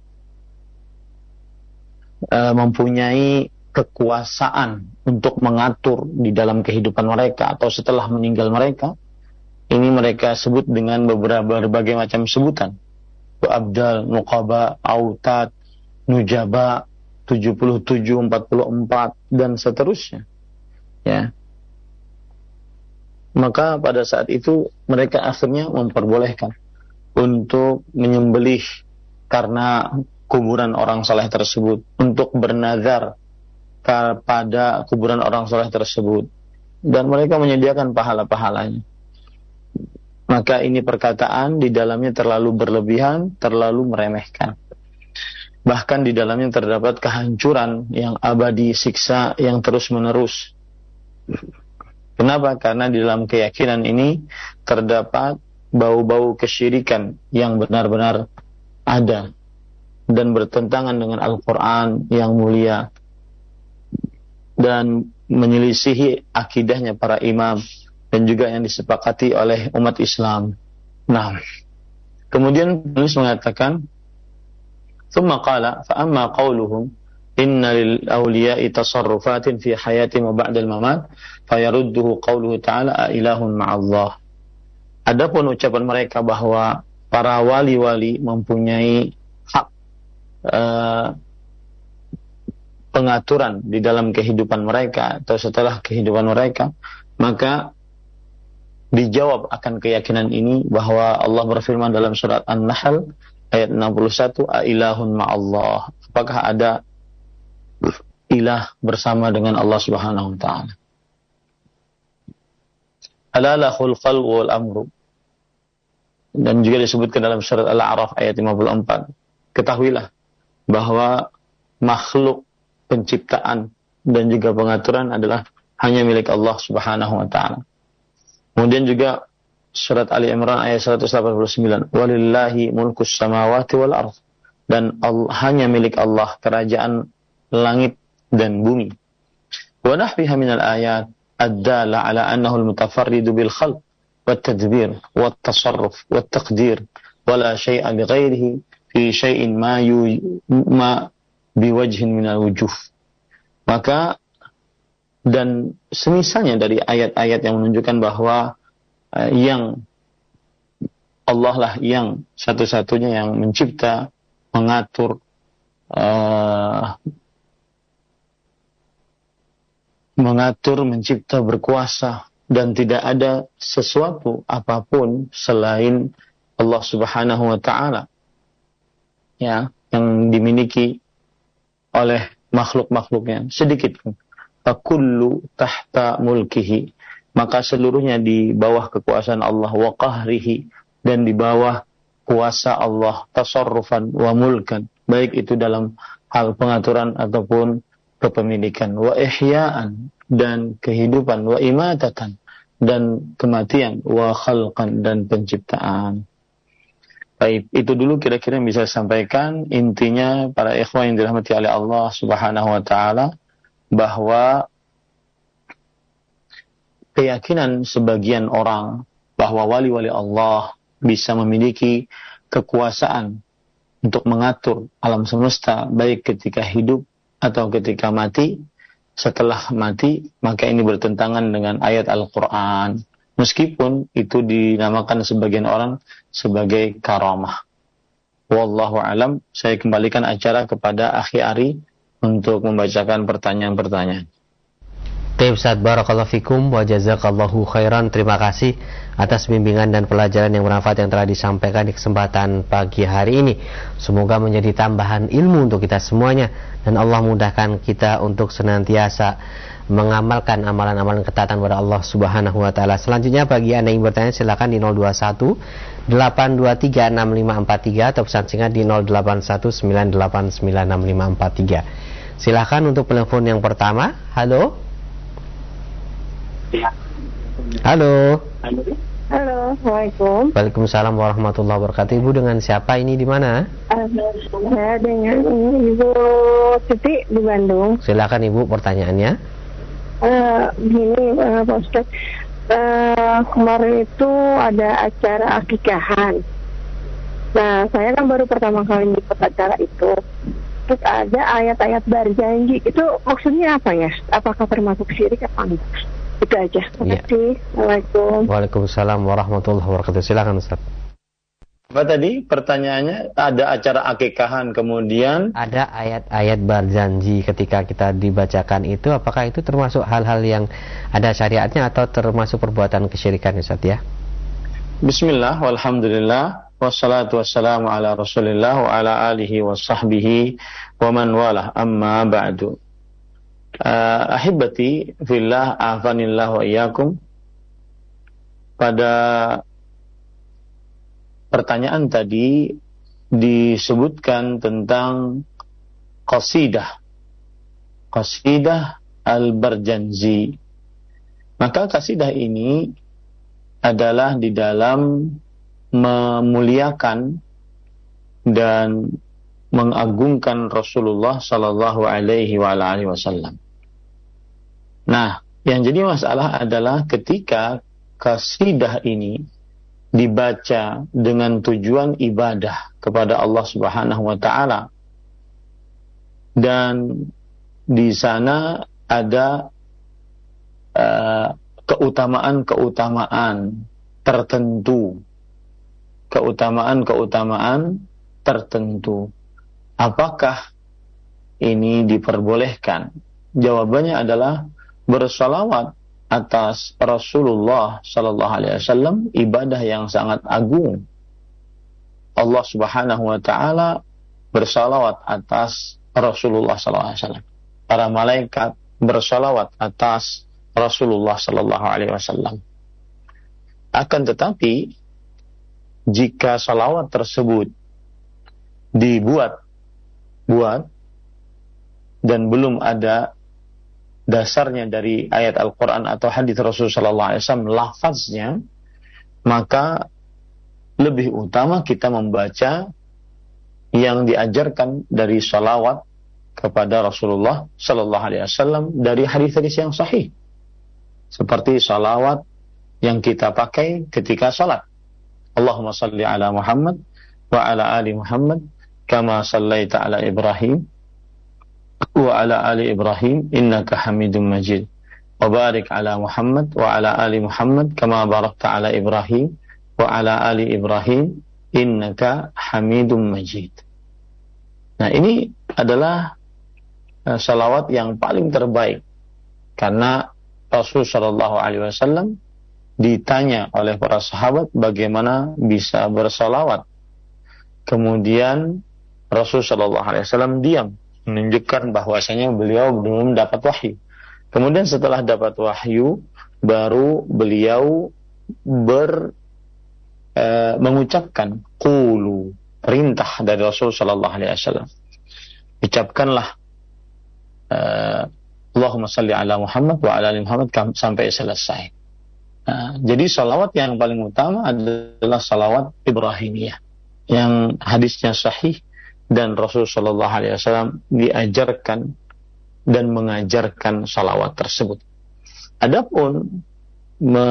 [SPEAKER 1] Uh, mempunyai kekuasaan untuk mengatur di dalam kehidupan mereka atau setelah meninggal mereka, ini mereka sebut dengan beberapa berbagai macam sebutan. Abdal, Nuqaba, Autad, Nujaba, tujuh puluh tujuh, empat puluh empat, dan seterusnya. Ya. Maka pada saat itu mereka akhirnya memperbolehkan untuk menyembelih karena kuburan orang saleh tersebut, untuk bernazar pada kuburan orang soleh tersebut, dan mereka menyediakan pahala-pahalanya. Maka ini perkataan di dalamnya terlalu berlebihan, terlalu meremehkan. Bahkan di dalamnya terdapat kehancuran yang abadi, siksa yang terus-menerus. Kenapa? Karena di dalam keyakinan ini terdapat bau-bau kesyirikan yang benar-benar ada dan bertentangan dengan Al-Quran yang mulia dan menyelisihi akidahnya para imam dan juga yang disepakati oleh umat Islam. Nah, kemudian penulis mengatakan, "Tsumma qala fa amma qauluhum inna lil awliya'i tasarrufatin fi hayatihim wa ba'da al-mamat fayarudduhu qauluhu ta'ala a ilahun ma'allah." Adapun ucapan mereka bahwa para wali-wali mempunyai hak uh, pengaturan di dalam kehidupan mereka atau setelah kehidupan mereka, maka dijawab akan keyakinan ini bahwa Allah berfirman dalam surat An-Nahl ayat enam puluh satu, a ilahun ma'allah, apakah ada ilah bersama dengan Allah Subhanahu wa taala. Ala lahul khalqu wal amru, dan juga disebutkan dalam surat Al-A'raf ayat lima puluh empat, ketahuilah bahwa makhluk, penciptaan dan juga pengaturan adalah hanya milik Allah Subhanahu wa taala. Kemudian juga surat Ali Imran ayat seratus delapan puluh sembilan, walillahi mulkus samawati wal ardh, dan Allah, hanya milik Allah kerajaan langit dan bumi. Wa nahbiha minal ayat ad-dala ala annahu al-mutafarridu bil khalq wat tadbir wat tasarruf wat taqdir wala syai'a bi ghairihi fi syai'in ma yu ma biwajhin minal wujuh. Maka dan semisalnya dari ayat-ayat yang menunjukkan bahwa uh, yang Allah lah yang satu-satunya yang mencipta, mengatur, uh, mengatur, mencipta, berkuasa, dan tidak ada sesuatu apapun selain Allah Subhanahu wa taala ya yang dimiliki oleh makhluk-makhluknya sedikit pun. Fakullu tahta mulkihi, maka seluruhnya di bawah kekuasaan Allah, wa qahrihi, dan di bawah kuasa Allah, tasarrufan wa mulkan, baik itu dalam hal pengaturan ataupun kepemilikan, wa ihya'an, dan kehidupan, wa imatatan, dan kematian, wa khalqan, dan penciptaan. Baik, itu dulu kira-kira yang bisa saya sampaikan. Intinya para ikhwan yang dirahmati oleh Allah Subhanahu wa taala, bahwa keyakinan sebagian orang bahwa wali-wali Allah bisa memiliki kekuasaan untuk mengatur alam semesta baik ketika hidup atau ketika mati. Setelah mati, maka ini bertentangan dengan ayat Al-Quran, meskipun itu dinamakan sebagian orang sebagai karamah. Wallahu alam. Saya kembalikan acara kepada Akhi Ari untuk membacakan pertanyaan-pertanyaan.
[SPEAKER 2] Baik Ustaz, barakallahu fikum wa jazakallahu khairan. Terima kasih atas bimbingan dan pelajaran yang bermanfaat yang telah disampaikan di kesempatan pagi hari ini. Semoga menjadi tambahan ilmu untuk kita semuanya, dan Allah mudahkan kita untuk senantiasa mengamalkan amalan-amalan ketaatan kepada Allah Subhanahu wa taala. Selanjutnya bagi Anda yang bertanya silakan di nol dua satu delapan dua tiga enam lima empat tiga atau pesan singkat di nol delapan satu sembilan delapan sembilan enam lima empat tiga. Silakan untuk telepon yang pertama. Halo. Halo.
[SPEAKER 3] Halo. Assalamualaikum.
[SPEAKER 2] Waalaikumsalam warahmatullahi wabarakatuh. Ibu dengan siapa ini, di mana?
[SPEAKER 3] Saya dengan Ibu Siti di Bandung.
[SPEAKER 2] Silakan Ibu, pertanyaannya.
[SPEAKER 3] Uh, begini uh, Pak Ustaz, uh, kemarin itu ada acara akikahan. Nah, saya kan baru pertama kali ikut acara itu. Terus ada ayat-ayat berjanji. Itu maksudnya apa ya? Apakah termasuk syirik apa enggak? Itu aja. Terima kasih. Ya. Assalamualaikum.
[SPEAKER 2] Waalaikumsalam warahmatullahi wabarakatuh. Silakan Ustaz.
[SPEAKER 1] Apa tadi pertanyaannya? Ada acara akikahan, kemudian
[SPEAKER 2] ada ayat-ayat berjanji ketika kita dibacakan itu, apakah itu termasuk hal-hal yang ada syariatnya atau termasuk perbuatan kesyirikan, Ustaz ya?
[SPEAKER 1] Bismillah, walhamdulillah, wassalatu wassalamu ala rasulillah wa ala alihi wa sahbihi wa man walah, amma ba'du. uh, ahibati fillah afanillah wa iyyakum, pada pertanyaan tadi disebutkan tentang qasidah qasidah Al-Barjanzi. Maka qasidah ini adalah di dalam memuliakan dan mengagungkan Rasulullah sallallahu alaihi wa alihi wasallam. Nah, yang jadi masalah adalah ketika qasidah ini dibaca dengan tujuan ibadah kepada Allah Subhanahu wa taala, dan di sana ada uh, keutamaan-keutamaan tertentu, keutamaan-keutamaan tertentu. Apakah ini diperbolehkan? Jawabannya adalah bersalawat atas Rasulullah sallallahu alaihi wasallam ibadah yang sangat agung. Allah Subhanahu wa taala bersalawat atas Rasulullah sallallahu alaihi wasallam. Para malaikat bersalawat atas Rasulullah sallallahu alaihi wasallam. Akan tetapi jika salawat tersebut dibuat buat dan belum ada dasarnya dari ayat Al-Quran atau hadis Rasulullah sallallahu alaihi wasallam lafaznya, maka lebih utama kita membaca yang diajarkan dari salawat kepada Rasulullah sallallahu alaihi wasallam dari hadis-hadis yang sahih, seperti salawat yang kita pakai ketika salat. Allahumma salli ala Muhammad wa ala ali Muhammad kama sallaita ala Ibrahim wa ala ali Ibrahim innaka Hamidum Majid, wa barik ala Muhammad wa ala ali Muhammad kama barakta ala Ibrahim wa ala ali Ibrahim innaka Hamidum Majid. Nah, ini adalah uh, salawat yang paling terbaik, karena Rasul sallallahu alaihi wasallam ditanya oleh para sahabat bagaimana bisa bersalawat. Kemudian Rasul sallallahu alaihi wasallam diam, menunjukkan bahwasanya beliau belum dapat wahyu. Kemudian setelah dapat wahyu, baru beliau ber e, mengucapkan qulu, perintah dari Rasul sallallahu alaihi wasallam. Ucapkanlah e, Allahumma salli ala Muhammad wa ala ali Muhammad sampai selesai. Nah, jadi salawat yang paling utama adalah salawat Ibrahimiyah yang hadisnya sahih, dan Rasul sallallahu alaihi wasallam diajarkan dan mengajarkan salawat tersebut. Adapun me,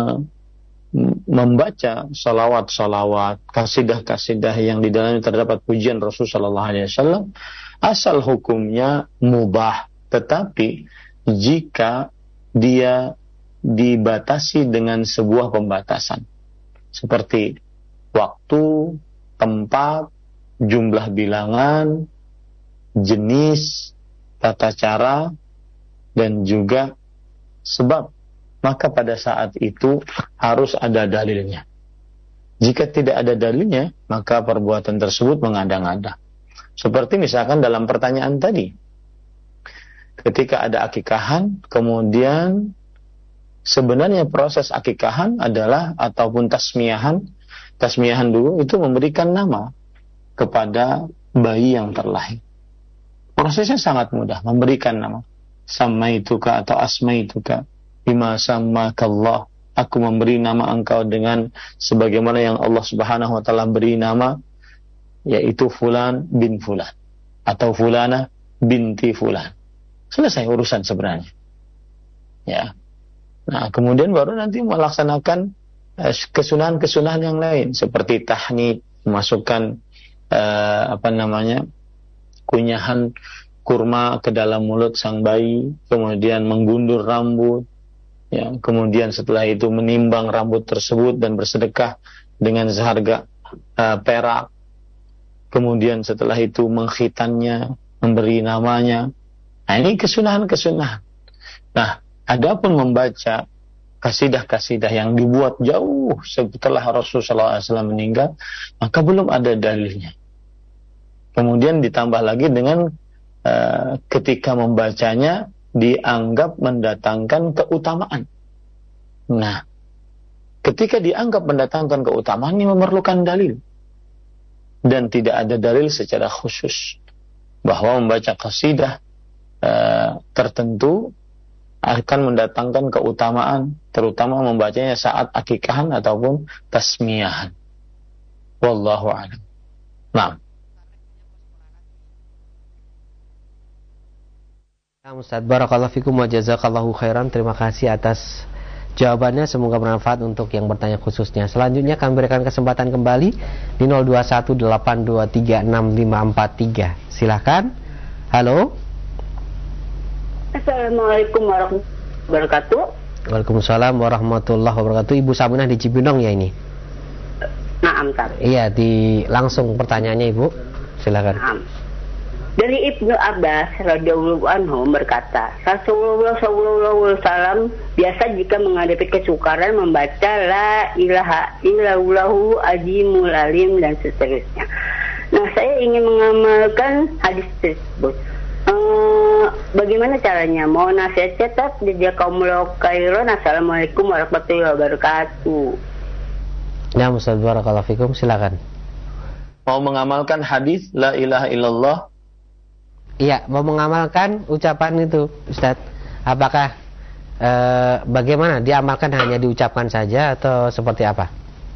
[SPEAKER 1] membaca salawat-salawat, kasidah-kasidah yang di dalamnya terdapat pujian Rasul sallallahu alaihi wasallam, asal hukumnya mubah, tetapi jika dia dibatasi dengan sebuah pembatasan seperti waktu, tempat, jumlah bilangan, jenis, tata cara, dan juga sebab, maka pada saat itu harus ada dalilnya. Jika tidak ada dalilnya, maka perbuatan tersebut mengada-ngada. Seperti misalkan dalam pertanyaan tadi, ketika ada akikahan, kemudian sebenarnya proses akikahan adalah, ataupun tasmiyahan, tasmiyahan dulu itu memberikan nama kepada bayi yang terlahir. Prosesnya sangat mudah, memberikan nama. Samaituka atau asmaituka bima sammakallah, aku memberi nama engkau dengan sebagaimana yang Allah Subhanahu wa taala beri nama, yaitu fulan bin fulan atau fulana binti fulan. Selesai urusan sebenarnya. Ya. Nah, kemudian baru nanti melaksanakan eh, kesunahan-kesunahan yang lain seperti tahnik, memasukkan eh, apa namanya? kunyahan kurma ke dalam mulut sang bayi, kemudian menggundur rambut, ya, kemudian setelah itu menimbang rambut tersebut dan bersedekah dengan seharga uh, perak, kemudian setelah itu mengkhitannya, memberi namanya. Nah, ini kesunahan-kesunahan. Nah, adapun membaca kasidah-kasidah yang dibuat jauh setelah Rasulullah shallallahu alaihi wasallam meninggal, maka belum ada dalilnya. Kemudian ditambah lagi dengan Uh, ketika membacanya dianggap mendatangkan keutamaan. Nah, ketika dianggap mendatangkan keutamaan, ini memerlukan dalil. Dan tidak ada dalil secara khusus bahwa membaca qasidah uh, tertentu akan mendatangkan keutamaan, terutama membacanya saat akikahan ataupun tasmiyahan. Wallahu a'lam. Nah.
[SPEAKER 2] Ustaz, barakallahu fikum wa jazakallahu khairan. Terima kasih atas jawabannya, semoga bermanfaat untuk yang bertanya khususnya. Selanjutnya kami berikan kesempatan kembali di nol dua satu delapan dua tiga enam lima empat tiga. Silakan. Halo.
[SPEAKER 4] Assalamualaikum warahmatullahi wabarakatuh.
[SPEAKER 2] Waalaikumsalam warahmatullahi wabarakatuh. Ibu Saminah di Cibinong ya ini?
[SPEAKER 4] Naam, Tar.
[SPEAKER 2] Iya, di langsung pertanyaannya Ibu. Silakan.
[SPEAKER 4] Naam. Dari Ibnu Abbas radhiyallahu anhu berkata, Rasulullah shallallahu alaihi wasallam biasa jika menghadapi kesukaran membaca la ilaha illallahu azimul alim dan seterusnya. Nah, saya ingin mengamalkan hadis tersebut. Uh, bagaimana caranya? Mohon nasihat cetak jazakumullahu khairan. Assalamualaikum warahmatullahi wabarakatuh.
[SPEAKER 2] Ya, Ustaz, barakallahu fikum. Silakan.
[SPEAKER 1] Mau mengamalkan hadis la ilaha illallah?
[SPEAKER 2] Iya, mau mengamalkan ucapan itu, Ustaz. Apakah e, bagaimana diamalkan, hanya diucapkan saja atau seperti apa?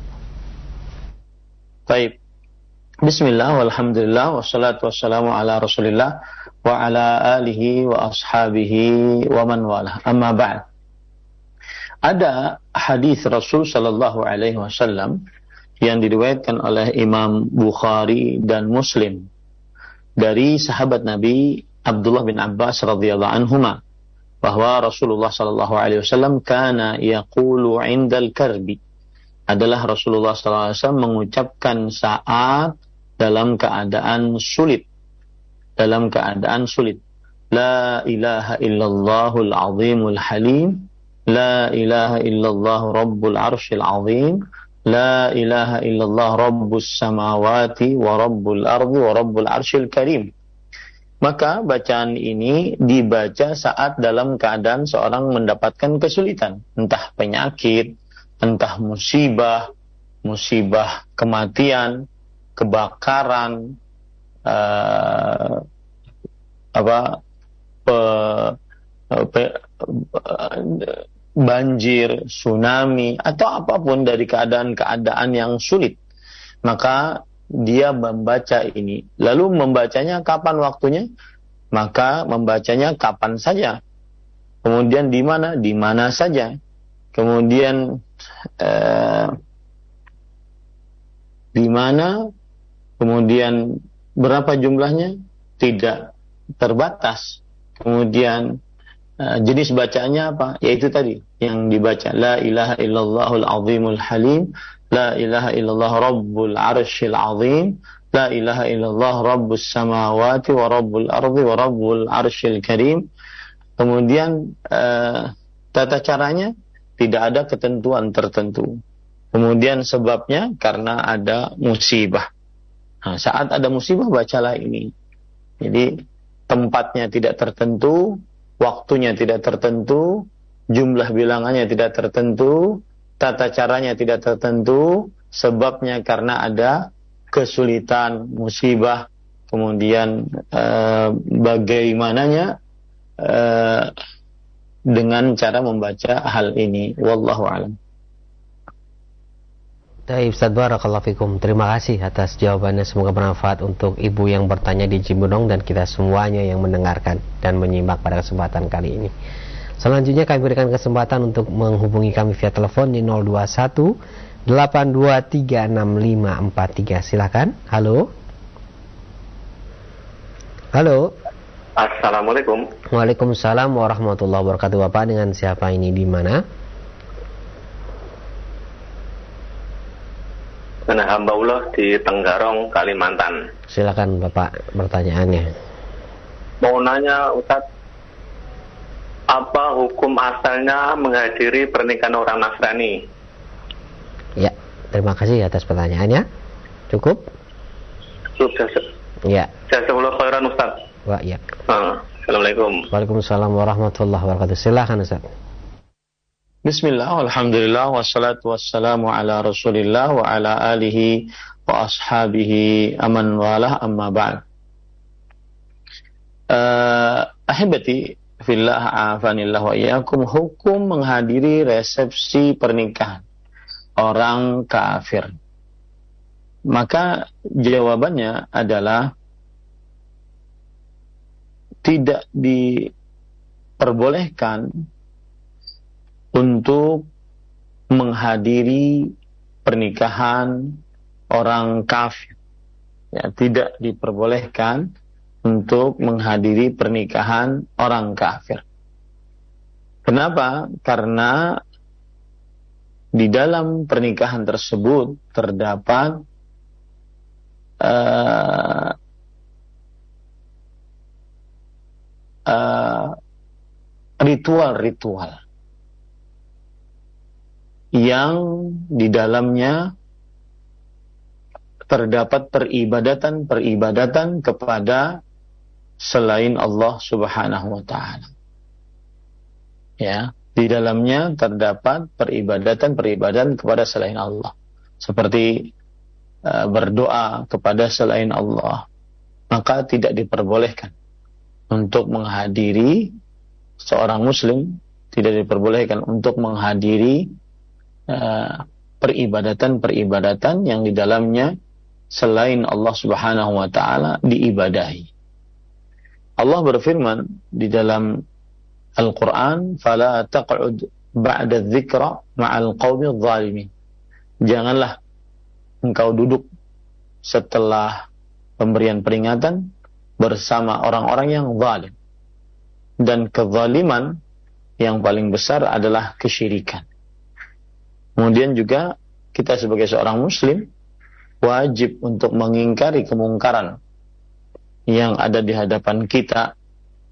[SPEAKER 1] Baik. Bismillah, walhamdulillah, wassalatu wassalamu ala rasulillah wa ala alihi wa ashabihi wa man walah. Amma ba'd. Ada hadis Rasul sallallahu alaihi wasallam yang diriwayatkan oleh Imam Bukhari dan Muslim dari sahabat Nabi Abdullah bin Abbas radhiyallahu anhuma, bahwa Rasulullah sallallahu alaihi wasallam kana yaqulu 'indal karbi, adalah Rasulullah sallallahu alaihi wasallam mengucapkan saat dalam keadaan sulit, dalam keadaan sulit, la ilaha illallahul azimul halim, la ilaha illallah rabbul arsyil azim, la ilaha illallah rabbus samawati wa rabbul ardi wa rabbul arsyil karim. Maka bacaan ini dibaca saat dalam keadaan seorang mendapatkan kesulitan, entah penyakit, entah musibah, musibah kematian, kebakaran, uh, apa, pe, pe, uh, banjir, tsunami, atau apapun dari keadaan-keadaan yang sulit. Maka dia membaca ini. Lalu membacanya kapan waktunya? Maka membacanya kapan saja. Kemudian di mana? Di mana saja. Kemudian eh, di mana? Kemudian berapa jumlahnya? Tidak terbatas. Kemudian jenis bacaannya apa? Yaitu tadi yang dibaca, la ilaha illallahul azimul halim, la ilaha illallah rabbul arsyil azim, la ilaha illallah rabbus samawati wa rabbul ardi wa rabbul arsyil karim. Kemudian uh, tata caranya tidak ada ketentuan tertentu. Kemudian sebabnya karena ada musibah. Nah, saat ada musibah bacalah ini. Jadi tempatnya tidak tertentu, waktunya tidak tertentu, jumlah bilangannya tidak tertentu, tata caranya tidak tertentu, sebabnya karena ada kesulitan, musibah, kemudian eh, bagaimananya eh, dengan cara membaca hal ini. Wallahu a'lam.
[SPEAKER 2] Baik, Ustaz, barakallahu fikum. Terima kasih atas jawabannya, semoga bermanfaat untuk ibu yang bertanya di Cibinong dan kita semuanya yang mendengarkan dan menyimak pada kesempatan kali ini. Selanjutnya kami berikan kesempatan untuk menghubungi kami via telepon di nol dua satu delapan dua tiga enam lima empat tiga. Silakan. Halo. Halo.
[SPEAKER 5] Assalamualaikum.
[SPEAKER 2] Waalaikumsalam warahmatullahi wabarakatuh. Bapak, dengan siapa ini, di mana?
[SPEAKER 5] Dengan hamba Allah di Tenggarong, Kalimantan.
[SPEAKER 2] Silakan Bapak, pertanyaannya.
[SPEAKER 5] Mau nanya, Ustaz, apa hukum asalnya menghadiri pernikahan orang Nasrani?
[SPEAKER 2] Ya, terima kasih atas pertanyaannya. Cukup?
[SPEAKER 5] Sudah.
[SPEAKER 2] Ya.
[SPEAKER 5] Jazakallahu khairan, Ustaz.
[SPEAKER 2] Wah, ya.
[SPEAKER 5] Nah, Assalamualaikum.
[SPEAKER 2] Waalaikumsalam warahmatullahi wabarakatuh. Silakan Ustaz.
[SPEAKER 1] Bismillah, alhamdulillah, wassalatu wassalamu ala rasulillah wa ala alihi wa ashabihi aman walah amma ba'd. Uh, ahibati fillah afanillah wa iyyakum, hukum menghadiri resepsi pernikahan orang kafir. Maka jawabannya adalah tidak diperbolehkan untuk menghadiri pernikahan orang kafir. Ya, tidak diperbolehkan untuk menghadiri pernikahan orang kafir. Kenapa? Karena di dalam pernikahan tersebut terdapat uh, uh, ritual-ritual yang di dalamnya terdapat peribadatan-peribadatan kepada selain Allah Subhanahu wa taala. Ya, di dalamnya terdapat peribadatan-peribadatan kepada selain Allah. Seperti uh, berdoa kepada selain Allah. Maka tidak diperbolehkan untuk menghadiri seorang muslim, tidak diperbolehkan untuk menghadiri uh, peribadatan-peribadatan yang di dalamnya selain Allah Subhanahu wa taala diibadahi. Allah berfirman di dalam Al-Quran, "Fala taq'ud ba'da dzikra ma'al qaumidz zalimin." Janganlah engkau duduk setelah pemberian peringatan bersama orang-orang yang zalim. Dan kezaliman yang paling besar adalah kesyirikan. Kemudian juga kita sebagai seorang muslim wajib untuk mengingkari kemungkaran yang ada di hadapan kita.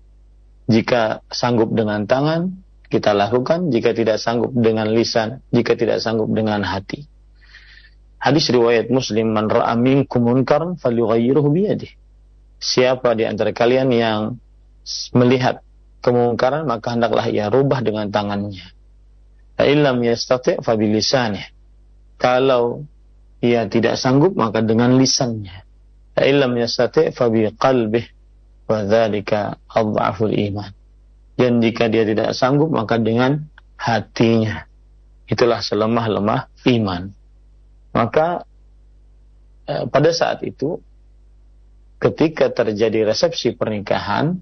[SPEAKER 1] Jika sanggup dengan tangan, kita lakukan. Jika tidak sanggup dengan lisan, jika tidak sanggup dengan hati. Hadis riwayat Muslim, "Man ra'a minkum munkaran falyughayyirhu biyadihi." Siapa di antara kalian yang melihat kemungkaran, maka hendaklah ia rubah dengan tangannya. Fa illam yastati' fa bilisanihi. Kalau ia tidak sanggup, maka dengan lisannya. Fa illam yastati' fa biqalbihi wa dzalika adhaful iman. Dan jika dia tidak sanggup, maka dengan hatinya. Itulah selemah-lemah iman. Maka eh, pada saat itu ketika terjadi resepsi pernikahan,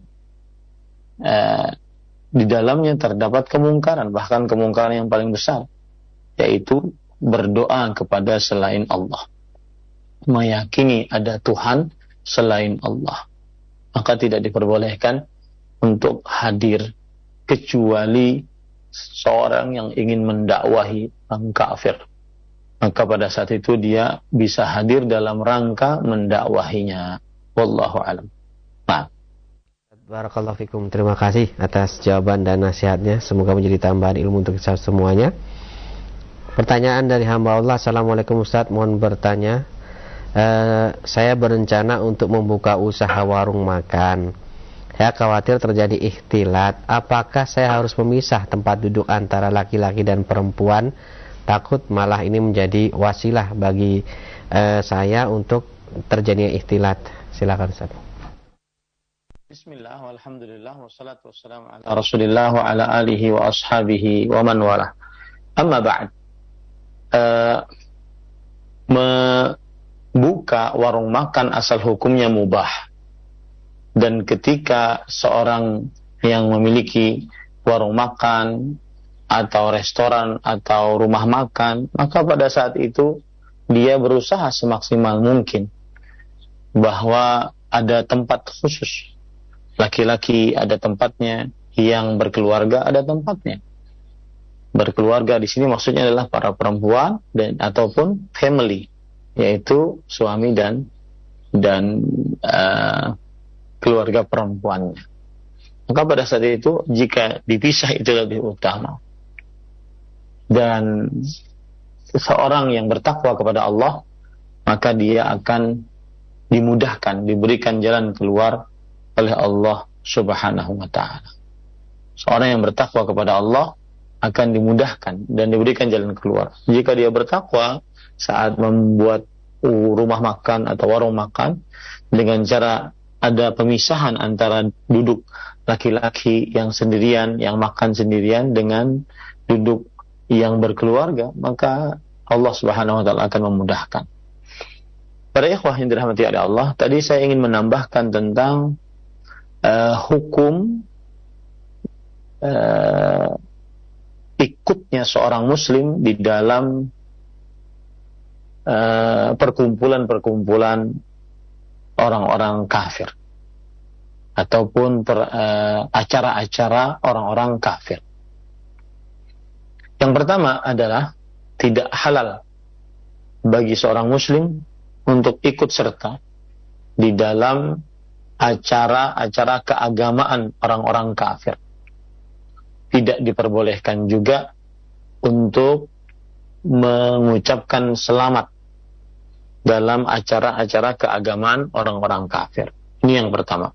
[SPEAKER 1] eh, di dalamnya terdapat kemungkaran, bahkan kemungkaran yang paling besar, yaitu berdoa kepada selain Allah, meyakini ada Tuhan selain Allah. Maka tidak diperbolehkan untuk hadir kecuali seorang yang ingin mendakwahi orang kafir. Maka pada saat itu dia bisa hadir dalam rangka mendakwahinya. Wallahu a'lam. Nah.
[SPEAKER 2] Barakallahu fikum. Terima kasih atas jawaban dan nasihatnya. Semoga menjadi tambahan ilmu untuk kita semuanya. Pertanyaan dari hamba Allah. Assalamualaikum Ustaz, mohon bertanya. Uh, saya berencana untuk membuka usaha warung makan. Saya khawatir terjadi ikhtilat. Apakah saya harus memisah tempat duduk antara laki-laki dan perempuan? Takut malah ini menjadi wasilah bagi uh, saya untuk terjadinya ikhtilat. Silakan Ustaz.
[SPEAKER 1] Bismillah, walhamdulillah, wassalatu wassalamu ala rasulillah wa ala alihi wa ashabihi wa man walah. Amma ba'd. Uh, membuka warung makan asal hukumnya mubah. Dan ketika seorang yang memiliki warung makan atau restoran atau rumah makan, maka pada saat itu dia berusaha semaksimal mungkin bahwa ada tempat khusus. Laki-laki ada tempatnya, yang berkeluarga ada tempatnya. Berkeluarga di sini maksudnya adalah para perempuan dan ataupun family, yaitu suami dan dan uh, keluarga perempuannya. Maka pada saat itu jika dipisah itu lebih utama. Dan seseorang yang bertakwa kepada Allah, maka dia akan dimudahkan, diberikan jalan keluar oleh Allah Subhanahu wa ta'ala. Seorang yang bertakwa kepada Allah akan dimudahkan dan diberikan jalan keluar. Jika dia bertakwa saat membuat rumah makan atau warung makan dengan cara ada pemisahan antara duduk laki-laki yang sendirian, yang makan sendirian dengan duduk yang berkeluarga, maka Allah Subhanahu wa ta'ala akan memudahkan. Para ikhwah yang dirahmati oleh Allah, tadi saya ingin menambahkan tentang uh, hukum uh, ikutnya seorang muslim di dalam uh, perkumpulan-perkumpulan orang-orang kafir ataupun per, uh, acara-acara orang-orang kafir. Yang pertama adalah tidak halal bagi seorang muslim untuk ikut serta di dalam acara-acara keagamaan orang-orang kafir. Tidak diperbolehkan juga untuk mengucapkan selamat dalam acara-acara keagamaan orang-orang kafir. Ini yang pertama.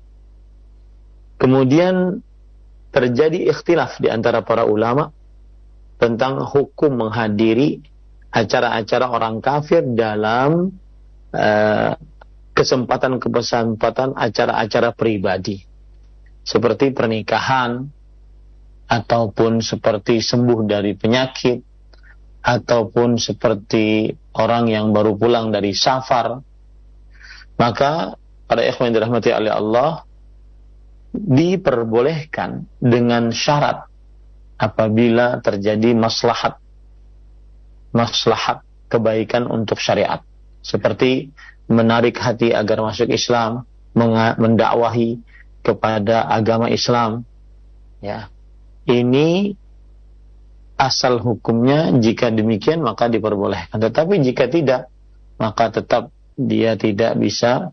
[SPEAKER 1] Kemudian terjadi ikhtilaf di antara para ulama tentang hukum menghadiri acara-acara orang kafir dalam uh, kesempatan-kesempatan acara-acara pribadi seperti pernikahan ataupun seperti sembuh dari penyakit ataupun seperti orang yang baru pulang dari safar. Maka para ikhwan yang dirahmati oleh Allah, diperbolehkan dengan syarat apabila terjadi maslahat maslahat kebaikan untuk syariat, seperti menarik hati agar masuk Islam, mendakwahi kepada agama Islam, ya. Ini asal hukumnya, jika demikian maka diperbolehkan. Tetapi jika tidak, maka tetap dia tidak bisa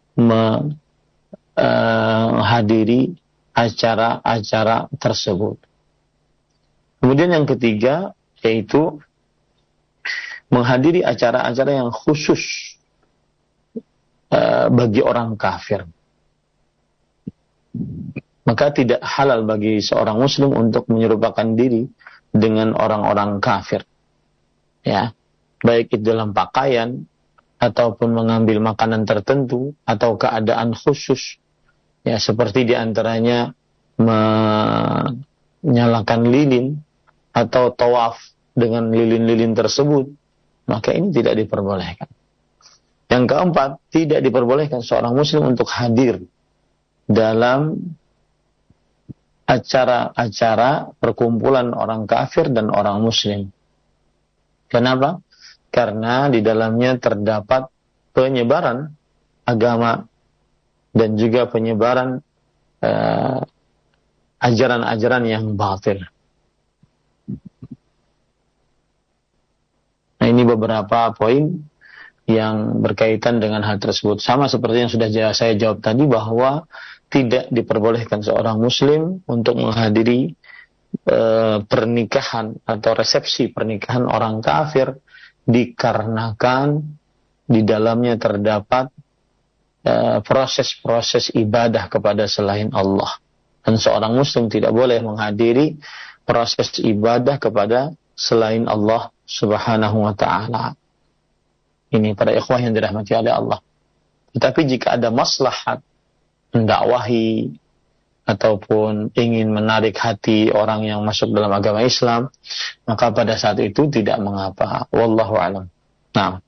[SPEAKER 1] menghadiri acara-acara tersebut. Kemudian yang ketiga, yaitu menghadiri acara-acara yang khusus uh, bagi orang kafir. Maka tidak halal bagi seorang muslim untuk menyerupakan diri dengan orang-orang kafir. Ya, baik itu dalam pakaian ataupun mengambil makanan tertentu atau keadaan khusus. Ya, seperti diantaranya menyalakan lilin atau tawaf dengan lilin-lilin tersebut, maka ini tidak diperbolehkan. Yang keempat, tidak diperbolehkan seorang muslim untuk hadir dalam acara-acara perkumpulan orang kafir dan orang muslim. Kenapa? Karena di dalamnya terdapat penyebaran agama dan juga penyebaran uh, ajaran-ajaran yang batil. Nah, ini beberapa poin yang berkaitan dengan hal tersebut. Sama seperti yang sudah saya jawab tadi, bahwa tidak diperbolehkan seorang muslim untuk menghadiri e, pernikahan atau resepsi pernikahan orang kafir, dikarenakan di dalamnya terdapat e, proses-proses ibadah kepada selain Allah. Dan seorang muslim tidak boleh menghadiri proses ibadah kepada selain Allah Subhanahu wa ta'ala. Ini para ikhwah yang dirahmati oleh Allah. Tetapi jika ada maslahat mendakwahi ataupun ingin menarik hati orang yang masuk dalam agama Islam, maka pada saat itu tidak mengapa. Wallahu a'lam. Nah.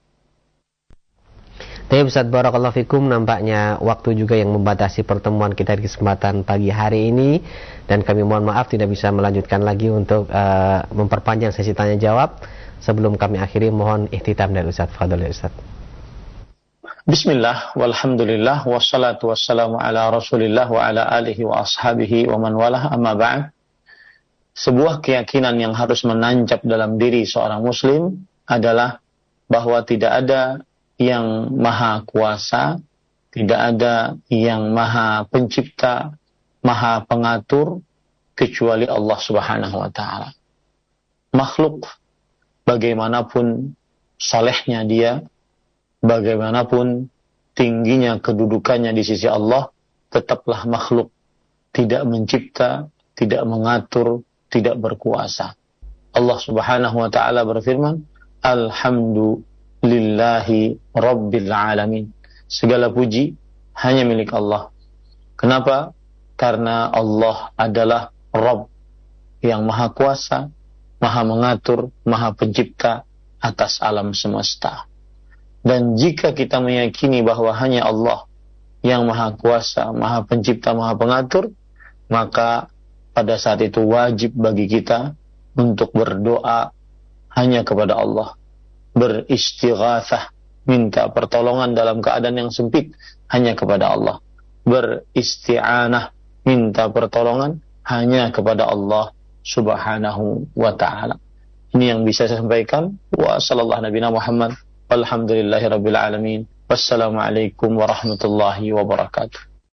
[SPEAKER 2] Baik Ustaz, barakallahu fikum, nampaknya waktu juga yang membatasi pertemuan kita di kesempatan pagi hari ini, dan kami mohon maaf tidak bisa melanjutkan lagi untuk uh, memperpanjang sesi tanya jawab. Sebelum kami akhiri, mohon ihtitam dari Ustaz. Fadhil Ustaz.
[SPEAKER 1] Bismillah, walhamdulillah, wassalatu wassalamu ala rasulillah wa ala alihi wa ashabihi wa man walah, amma ba'd. Sebuah keyakinan yang harus menancap dalam diri seorang muslim adalah bahwa tidak ada yang maha kuasa, tidak ada yang maha pencipta, maha pengatur, kecuali Allah Subhanahu wa ta'ala. Makhluk, bagaimanapun salehnya dia, bagaimanapun tingginya kedudukannya di sisi Allah, tetaplah makhluk tidak mencipta, tidak mengatur, tidak berkuasa. Allah Subhanahu wa taala berfirman, Alhamdulillahi Rabbil Alamin. Segala puji hanya milik Allah. Kenapa? Karena Allah adalah Rabb yang maha kuasa, maha mengatur, maha pencipta atas alam semesta. Dan jika kita meyakini bahwa hanya Allah yang maha kuasa, maha pencipta, maha pengatur, maka pada saat itu wajib bagi kita untuk berdoa hanya kepada Allah, beristighatsah, minta pertolongan dalam keadaan yang sempit hanya kepada Allah, beristi'anah, minta pertolongan hanya kepada Allah Subhanahu wa ta'ala. Ini yang bisa saya sampaikan. Wa sallallahu nabiyana Muhammad walhamdulillahi rabbil alamin. Wassalamualaikum warahmatullahi wabarakatuh.